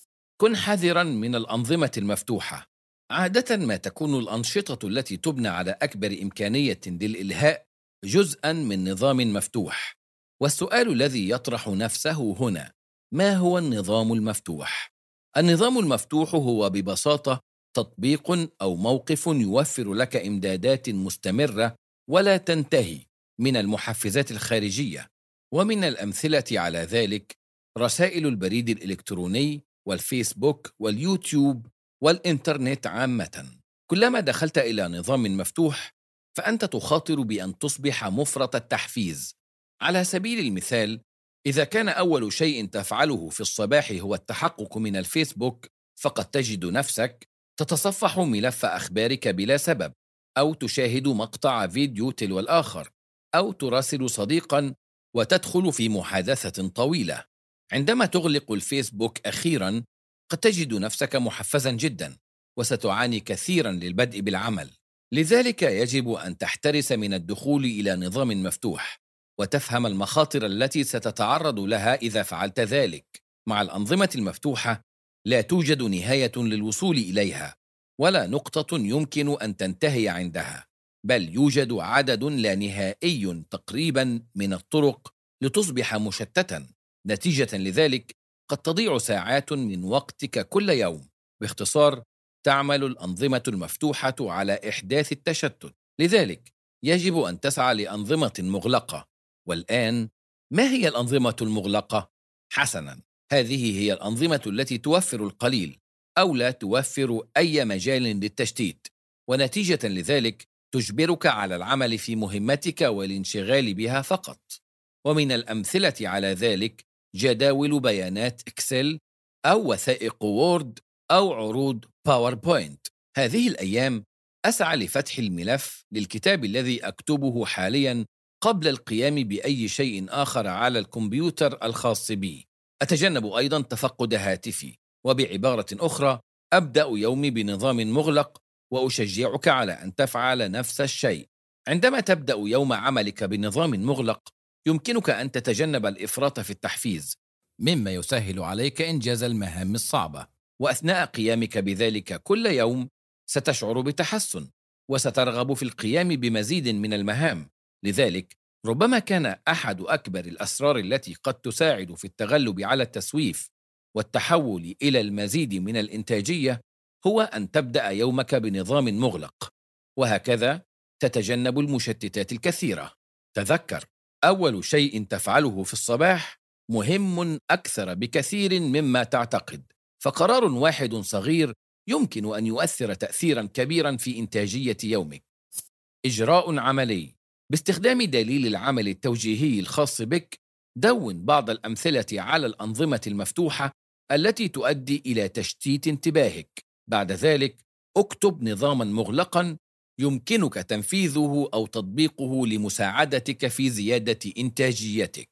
كن حذراً من الأنظمة المفتوحة. عادة ما تكون الأنشطة التي تبنى على أكبر إمكانية للإلهاء جزءاً من نظام مفتوح. والسؤال الذي يطرح نفسه هنا: ما هو النظام المفتوح؟ النظام المفتوح هو ببساطة تطبيق أو موقف يوفر لك إمدادات مستمرة ولا تنتهي من المحفزات الخارجية. ومن الأمثلة على ذلك رسائل البريد الإلكتروني والفيسبوك واليوتيوب والإنترنت عامة. كلما دخلت إلى نظام مفتوح فأنت تخاطر بأن تصبح مفرط التحفيز. على سبيل المثال، إذا كان أول شيء تفعله في الصباح هو التحقق من الفيسبوك، فقد تجد نفسك تتصفح ملف أخبارك بلا سبب، أو تشاهد مقطع فيديو تلو الآخر، أو تراسل صديقاً وتدخل في محادثة طويلة. عندما تغلق الفيسبوك أخيراً، قد تجد نفسك محفزاً جداً، وستعاني كثيراً للبدء بالعمل. لذلك يجب أن تحترس من الدخول إلى نظام مفتوح، وتفهم المخاطر التي ستتعرض لها إذا فعلت ذلك. مع الأنظمة المفتوحة لا توجد نهاية للوصول إليها، ولا نقطة يمكن أن تنتهي عندها، بل يوجد عدد لا نهائي تقريبا من الطرق لتصبح مشتتا. نتيجة لذلك قد تضيع ساعات من وقتك كل يوم. باختصار، تعمل الأنظمة المفتوحة على إحداث التشتت. لذلك يجب أن تسعى لأنظمة مغلقة. والآن، ما هي الأنظمة المغلقة؟ حسناً، هذه هي الأنظمة التي توفر القليل أو لا توفر أي مجال للتشتيت، ونتيجة لذلك تجبرك على العمل في مهمتك والانشغال بها فقط. ومن الأمثلة على ذلك جداول بيانات إكسل، أو وثائق وورد، أو عروض باوربوينت. هذه الأيام أسعى لفتح الملف للكتاب الذي أكتبه حالياً قبل القيام بأي شيء آخر على الكمبيوتر الخاص بي. أتجنب أيضاً تفقد هاتفي، وبعبارة أخرى أبدأ يومي بنظام مغلق، وأشجعك على أن تفعل نفس الشيء. عندما تبدأ يوم عملك بنظام مغلق، يمكنك أن تتجنب الإفراط في التحفيز، مما يسهل عليك إنجاز المهام الصعبة. وأثناء قيامك بذلك كل يوم ستشعر بتحسن، وسترغب في القيام بمزيد من المهام. لذلك ربما كان أحد أكبر الأسرار التي قد تساعد في التغلب على التسويف والتحول إلى المزيد من الإنتاجية هو أن تبدأ يومك بنظام مغلق، وهكذا تتجنب المشتتات الكثيرة. تذكر، أول شيء تفعله في الصباح مهم أكثر بكثير مما تعتقد، فقرار واحد صغير يمكن أن يؤثر تأثيراً كبيراً في إنتاجية يومك. إجراء عملي: باستخدام دليل العمل التوجيهي الخاص بك، دون بعض الأمثلة على الأنظمة المفتوحة التي تؤدي إلى تشتيت انتباهك. بعد ذلك اكتب نظاماً مغلقاً يمكنك تنفيذه أو تطبيقه لمساعدتك في زيادة إنتاجيتك.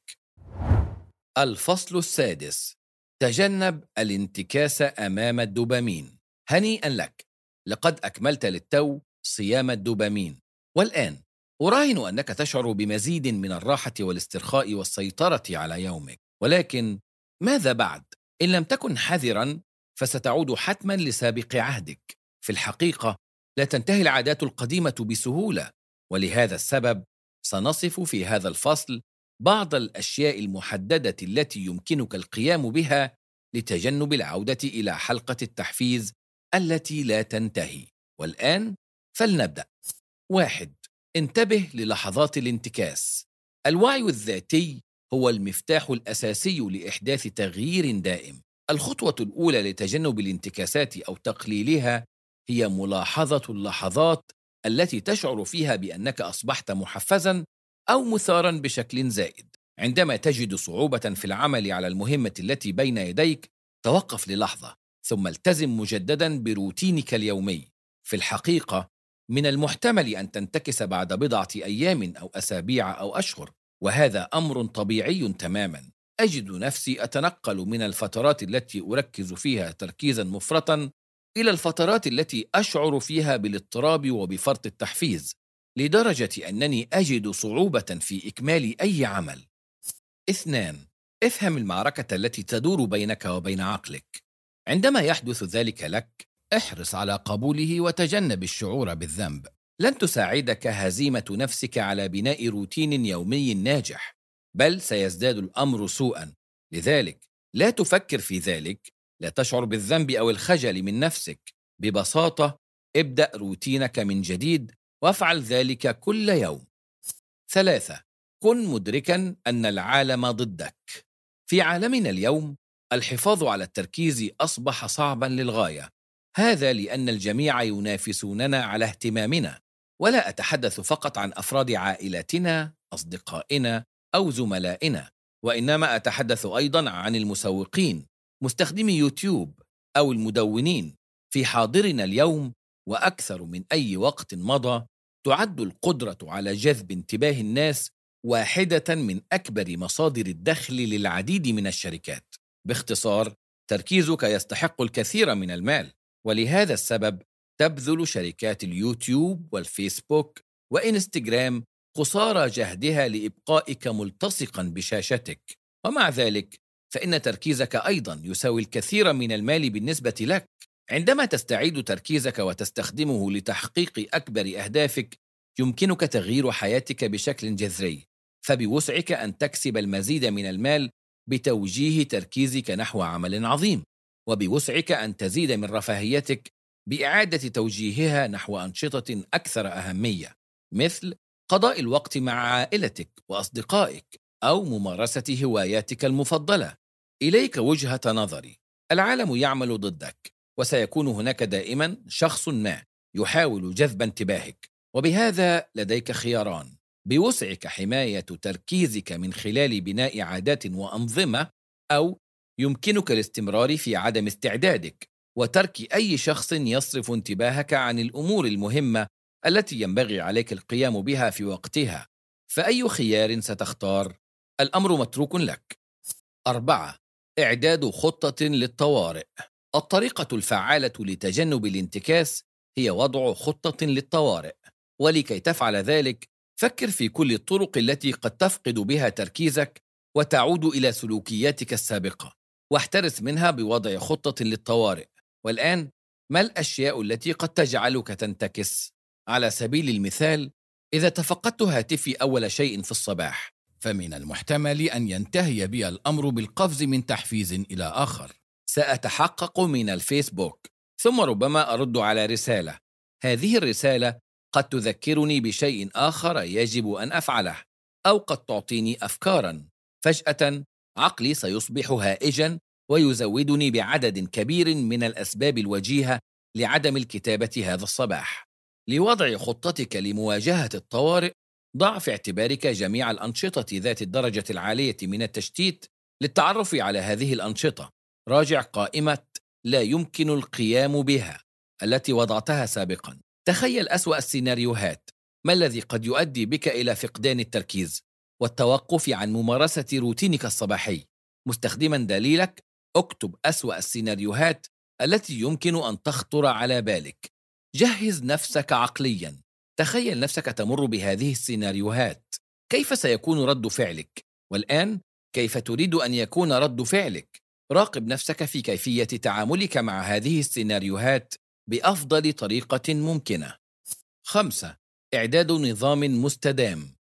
الفصل السادس: تجنب الانتكاس أمام الدوبامين. هنيئاً لك، لقد أكملت للتو صيام الدوبامين، والآن أراهن أنك تشعر بمزيد من الراحة والاسترخاء والسيطرة على يومك. ولكن ماذا بعد؟ إن لم تكن حذراً فستعود حتماً لسابق عهدك. في الحقيقة لا تنتهي العادات القديمة بسهولة، ولهذا السبب سنصف في هذا الفصل بعض الأشياء المحددة التي يمكنك القيام بها لتجنب العودة إلى حلقة التحفيز التي لا تنتهي. والآن فلنبدأ. 1. انتبه للحظات الانتكاس. الوعي الذاتي هو المفتاح الأساسي لإحداث تغيير دائم. الخطوة الأولى لتجنب الانتكاسات أو تقليلها هي ملاحظة اللحظات التي تشعر فيها بأنك أصبحت محفزاً أو مثاراً بشكل زائد. عندما تجد صعوبة في العمل على المهمة التي بين يديك، توقف للحظة ثم التزم مجدداً بروتينك اليومي. في الحقيقة، من المحتمل أن تنتكس بعد بضعة أيام أو أسابيع أو أشهر، وهذا أمر طبيعي تماماً. أجد نفسي أتنقل من الفترات التي أركز فيها تركيزاً مفرطاً إلى الفترات التي أشعر فيها بالاضطراب وبفرط التحفيز، لدرجة أنني أجد صعوبة في إكمال أي عمل. 2. افهم المعركة التي تدور بينك وبين عقلك. عندما يحدث ذلك لك، احرص على قبوله وتجنب الشعور بالذنب. لن تساعدك هزيمة نفسك على بناء روتين يومي ناجح، بل سيزداد الأمر سوءاً. لذلك لا تفكر في ذلك، لا تشعر بالذنب أو الخجل من نفسك. ببساطة، ابدأ روتينك من جديد وافعل ذلك كل يوم. 3. كن مدركاً أن العالم ضدك. في عالمنا اليوم، الحفاظ على التركيز أصبح صعباً للغاية. هذا لأن الجميع ينافسوننا على اهتمامنا، ولا أتحدث فقط عن أفراد عائلتنا، أصدقائنا أو زملائنا، وإنما أتحدث أيضاً عن المسوقين، مستخدمي يوتيوب أو المدونين. في حاضرنا اليوم وأكثر من أي وقت مضى، تعد القدرة على جذب انتباه الناس واحدة من أكبر مصادر الدخل للعديد من الشركات. باختصار، تركيزك يستحق الكثير من المال، ولهذا السبب تبذل شركات اليوتيوب والفيسبوك وإنستغرام قصارى جهدها لإبقائك ملتصقاً بشاشتك. ومع ذلك، فإن تركيزك أيضاً يساوي الكثير من المال بالنسبة لك. عندما تستعيد تركيزك وتستخدمه لتحقيق أكبر أهدافك، يمكنك تغيير حياتك بشكل جذري. فبوسعك أن تكسب المزيد من المال بتوجيه تركيزك نحو عمل عظيم، وبوسعك أن تزيد من رفاهيتك بإعادة توجيهها نحو أنشطة أكثر أهمية، مثل قضاء الوقت مع عائلتك وأصدقائك أو ممارسة هواياتك المفضلة. إليك وجهة نظري: العالم يعمل ضدك، وسيكون هناك دائما شخص ما يحاول جذب انتباهك، وبهذا لديك خياران. بوسعك حماية تركيزك من خلال بناء عادات وأنظمة، أو يمكنك الاستمرار في عدم استعدادك وترك أي شخص يصرف انتباهك عن الأمور المهمة التي ينبغي عليك القيام بها في وقتها. فأي خيار ستختار؟ الأمر متروك لك. 4. إعداد خطة للطوارئ. الطريقة الفعالة لتجنب الانتكاس هي وضع خطة للطوارئ، ولكي تفعل ذلك، فكر في كل الطرق التي قد تفقد بها تركيزك وتعود إلى سلوكياتك السابقة، واحترس منها بوضع خطة للطوارئ. والآن، ما الأشياء التي قد تجعلك تنتكس؟ على سبيل المثال، إذا تفقدت هاتفي أول شيء في الصباح، فمن المحتمل أن ينتهي بي الأمر بالقفز من تحفيز إلى آخر. سأتحقق من الفيسبوك، ثم ربما أرد على رسالة. هذه الرسالة قد تذكرني بشيء آخر يجب أن أفعله، أو قد تعطيني أفكاراً. فجأة عقلي سيصبح هائجاً ويزودني بعدد كبير من الأسباب الوجيهة لعدم الكتابة هذا الصباح. لوضع خطتك لمواجهة الطوارئ، ضع في اعتبارك جميع الأنشطة ذات الدرجة العالية من التشتيت. للتعرف على هذه الأنشطة، راجع قائمة لا يمكن القيام بها التي وضعتها سابقاً. تخيل أسوأ السيناريوهات، ما الذي قد يؤدي بك إلى فقدان التركيز والتوقف عن ممارسة روتينك الصباحي. مستخدماً دليلك، اكتب أسوأ السيناريوهات التي يمكن أن تخطر على بالك. جهز نفسك عقلياً. تخيل نفسك تمر بهذه السيناريوهات، كيف سيكون رد فعلك؟ والآن، كيف تريد أن يكون رد فعلك؟ راقب نفسك في كيفية تعاملك مع هذه السيناريوهات بأفضل طريقة ممكنة. 5. إعداد نظام مستدام.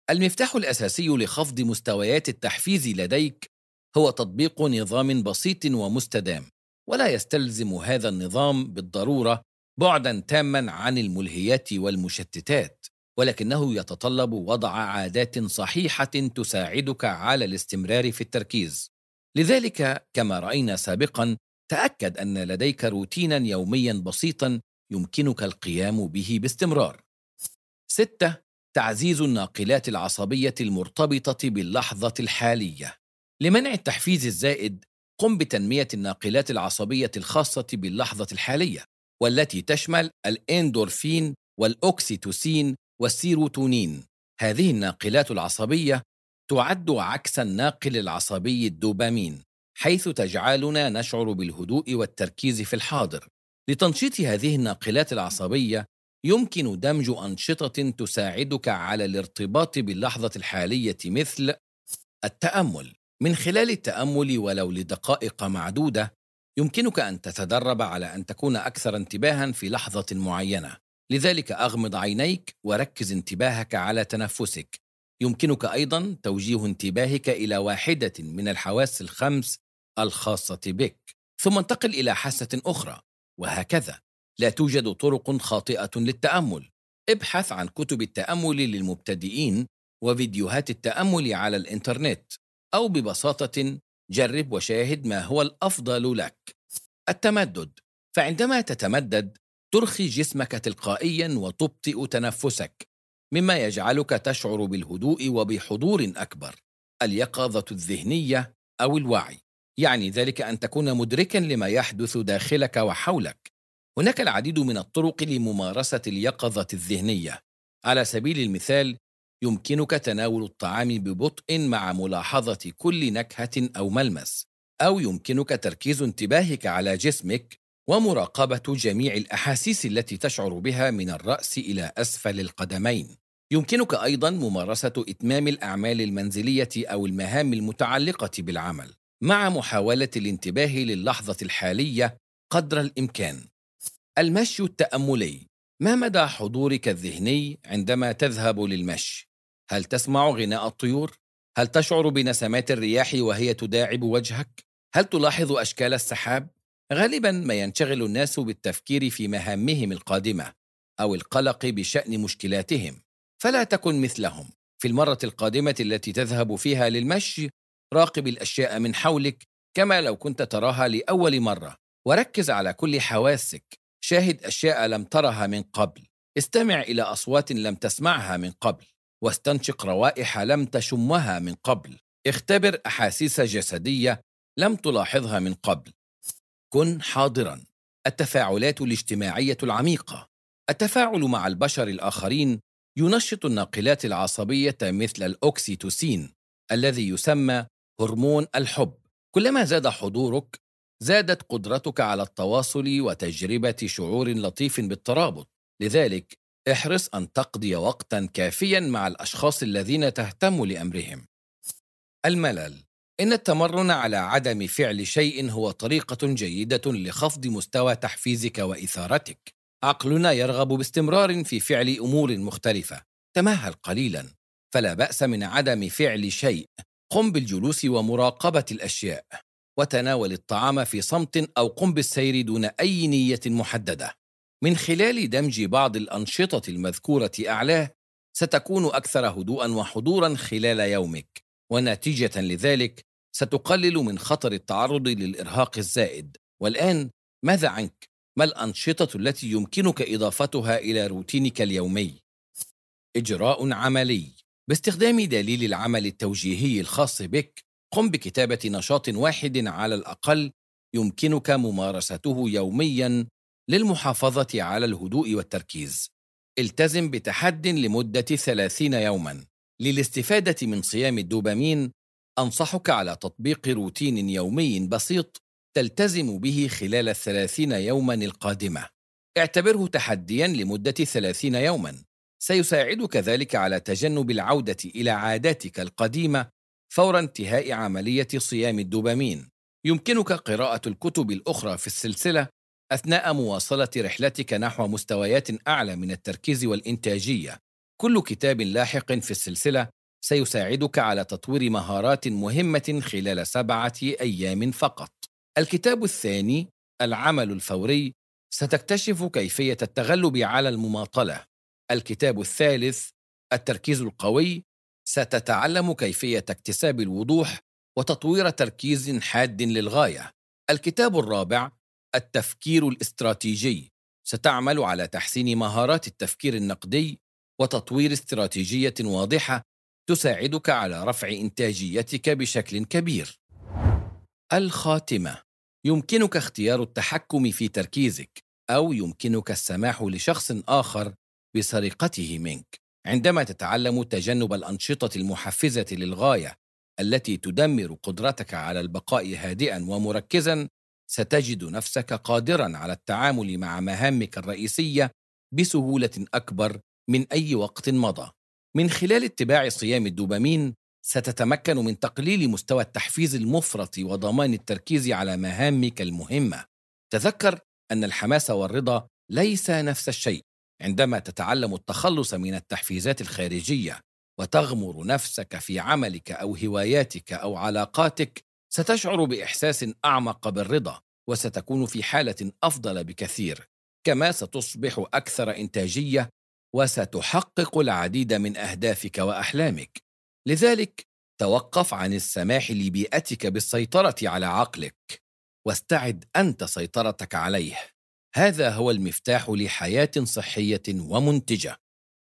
المفتاح الأساسي لخفض مستويات التحفيز لديك هو تطبيق نظام بسيط ومستدام، ولا يستلزم هذا النظام بالضرورة بعداً تاماً عن الملهيات والمشتتات، ولكنه يتطلب وضع عادات صحيحة تساعدك على الاستمرار في التركيز. لذلك كما رأينا سابقاً، تأكد أن لديك روتيناً يومياً بسيطاً يمكنك القيام به باستمرار. 6. تعزيز الناقلات العصبية المرتبطة باللحظة الحالية. لمنع التحفيز الزائد، قم بتنمية الناقلات العصبية الخاصة باللحظة الحالية، والتي تشمل الإندورفين والأوكسيتوسين والسيروتونين. هذه الناقلات العصبية تعد عكس الناقل العصبي الدوبامين، حيث تجعلنا نشعر بالهدوء والتركيز في الحاضر. لتنشيط هذه الناقلات العصبية يمكن دمج أنشطة تساعدك على الارتباط باللحظة الحالية، مثل التأمل. من خلال التأمل ولو لدقائق معدودة، يمكنك أن تتدرب على أن تكون أكثر انتباهاً في لحظة معينة. لذلك أغمض عينيك وركز انتباهك على تنفسك. يمكنك أيضاً توجيه انتباهك إلى واحدة من الحواس الخمس الخاصة بك، ثم انتقل إلى حاسة أخرى، وهكذا. لا توجد طرق خاطئة للتأمل. ابحث عن كتب التأمل للمبتدئين وفيديوهات التأمل على الإنترنت، أو ببساطة جرب وشاهد ما هو الأفضل لك. التمدد. فعندما تتمدد ترخي جسمك تلقائيا وتبطئ تنفسك، مما يجعلك تشعر بالهدوء وبحضور أكبر. اليقظة الذهنية أو الوعي يعني ذلك أن تكون مدركا لما يحدث داخلك وحولك. هناك العديد من الطرق لممارسة اليقظة الذهنية. على سبيل المثال، يمكنك تناول الطعام ببطء مع ملاحظة كل نكهة أو ملمس، أو يمكنك تركيز انتباهك على جسمك ومراقبة جميع الأحاسيس التي تشعر بها من الرأس إلى أسفل القدمين. يمكنك أيضاً ممارسة إتمام الأعمال المنزلية أو المهام المتعلقة بالعمل، مع محاولة الانتباه للحظة الحالية قدر الإمكان. المشي التأملي. ما مدى حضورك الذهني عندما تذهب للمشي؟ هل تسمع غناء الطيور؟ هل تشعر بنسمات الرياح وهي تداعب وجهك؟ هل تلاحظ أشكال السحاب؟ غالباً ما ينشغل الناس بالتفكير في مهامهم القادمة أو القلق بشأن مشكلاتهم، فلا تكن مثلهم. في المرة القادمة التي تذهب فيها للمشي، راقب الأشياء من حولك كما لو كنت تراها لأول مرة، وركز على كل حواسك. شاهد أشياء لم ترها من قبل، استمع إلى أصوات لم تسمعها من قبل، واستنشق روائح لم تشمها من قبل. اختبر أحاسيس جسدية لم تلاحظها من قبل. كن حاضراً. التفاعلات الاجتماعية العميقة. التفاعل مع البشر الآخرين ينشط الناقلات العصبية مثل الأوكسيتوسين الذي يسمى هرمون الحب. كلما زاد حضورك، زادت قدرتك على التواصل وتجربة شعور لطيف بالترابط. لذلك احرص أن تقضي وقتاً كافياً مع الأشخاص الذين تهتم لأمرهم. الملل. إن التمرن على عدم فعل شيء هو طريقة جيدة لخفض مستوى تحفيزك وإثارتك. عقلنا يرغب باستمرار في فعل أمور مختلفة. تمهل قليلاً، فلا بأس من عدم فعل شيء. قم بالجلوس ومراقبة الأشياء، وتناول الطعام في صمت أو قم بالسير دون أي نية محددة. من خلال دمج بعض الأنشطة المذكورة أعلاه، ستكون أكثر هدوءاً وحضوراً خلال يومك، ونتيجة لذلك ستقلل من خطر التعرض للإرهاق الزائد. والآن، ماذا عنك؟ ما الأنشطة التي يمكنك إضافتها إلى روتينك اليومي؟ إجراء عملي. باستخدام دليل العمل التوجيهي الخاص بك، قم بكتابة نشاط واحد على الأقل يمكنك ممارسته يومياً للمحافظة على الهدوء والتركيز. التزم بتحد لمدة 30 يوماً. للاستفادة من صيام الدوبامين، أنصحك على تطبيق روتين يومي بسيط تلتزم به خلال 30 يوماً القادمة. اعتبره تحدياً لمدة 30 يوماً. سيساعدك ذلك على تجنب العودة إلى عاداتك القديمة فور انتهاء عملية صيام الدوبامين. يمكنك قراءة الكتب الأخرى في السلسلة أثناء مواصلة رحلتك نحو مستويات أعلى من التركيز والإنتاجية. كل كتاب لاحق في السلسلة سيساعدك على تطوير مهارات مهمة خلال 7 أيام فقط. الكتاب الثاني، العمل الفوري، ستكتشف كيفية التغلب على المماطلة. الكتاب الثالث، التركيز القوي، ستتعلم كيفية اكتساب الوضوح وتطوير تركيز حاد للغاية. الكتاب الرابع، التفكير الاستراتيجي، ستعمل على تحسين مهارات التفكير النقدي وتطوير استراتيجية واضحة تساعدك على رفع إنتاجيتك بشكل كبير. الخاتمة: يمكنك اختيار التحكم في تركيزك، أو يمكنك السماح لشخص آخر بسرقته منك. عندما تتعلم تجنب الأنشطة المحفزة للغاية التي تدمر قدرتك على البقاء هادئاً ومركزاً، ستجد نفسك قادراً على التعامل مع مهامك الرئيسية بسهولة أكبر من أي وقت مضى. من خلال اتباع صيام الدوبامين، ستتمكن من تقليل مستوى التحفيز المفرط وضمان التركيز على مهامك المهمة. تذكر أن الحماس والرضا ليس نفس الشيء. عندما تتعلم التخلص من التحفيزات الخارجية وتغمر نفسك في عملك أو هواياتك أو علاقاتك، ستشعر بإحساس أعمق بالرضا، وستكون في حالة أفضل بكثير. كما ستصبح أكثر إنتاجية، وستحقق العديد من أهدافك وأحلامك. لذلك، توقف عن السماح لبيئتك بالسيطرة على عقلك، واستعد أنت سيطرتك عليه. هذا هو المفتاح لحياة صحية ومنتجة.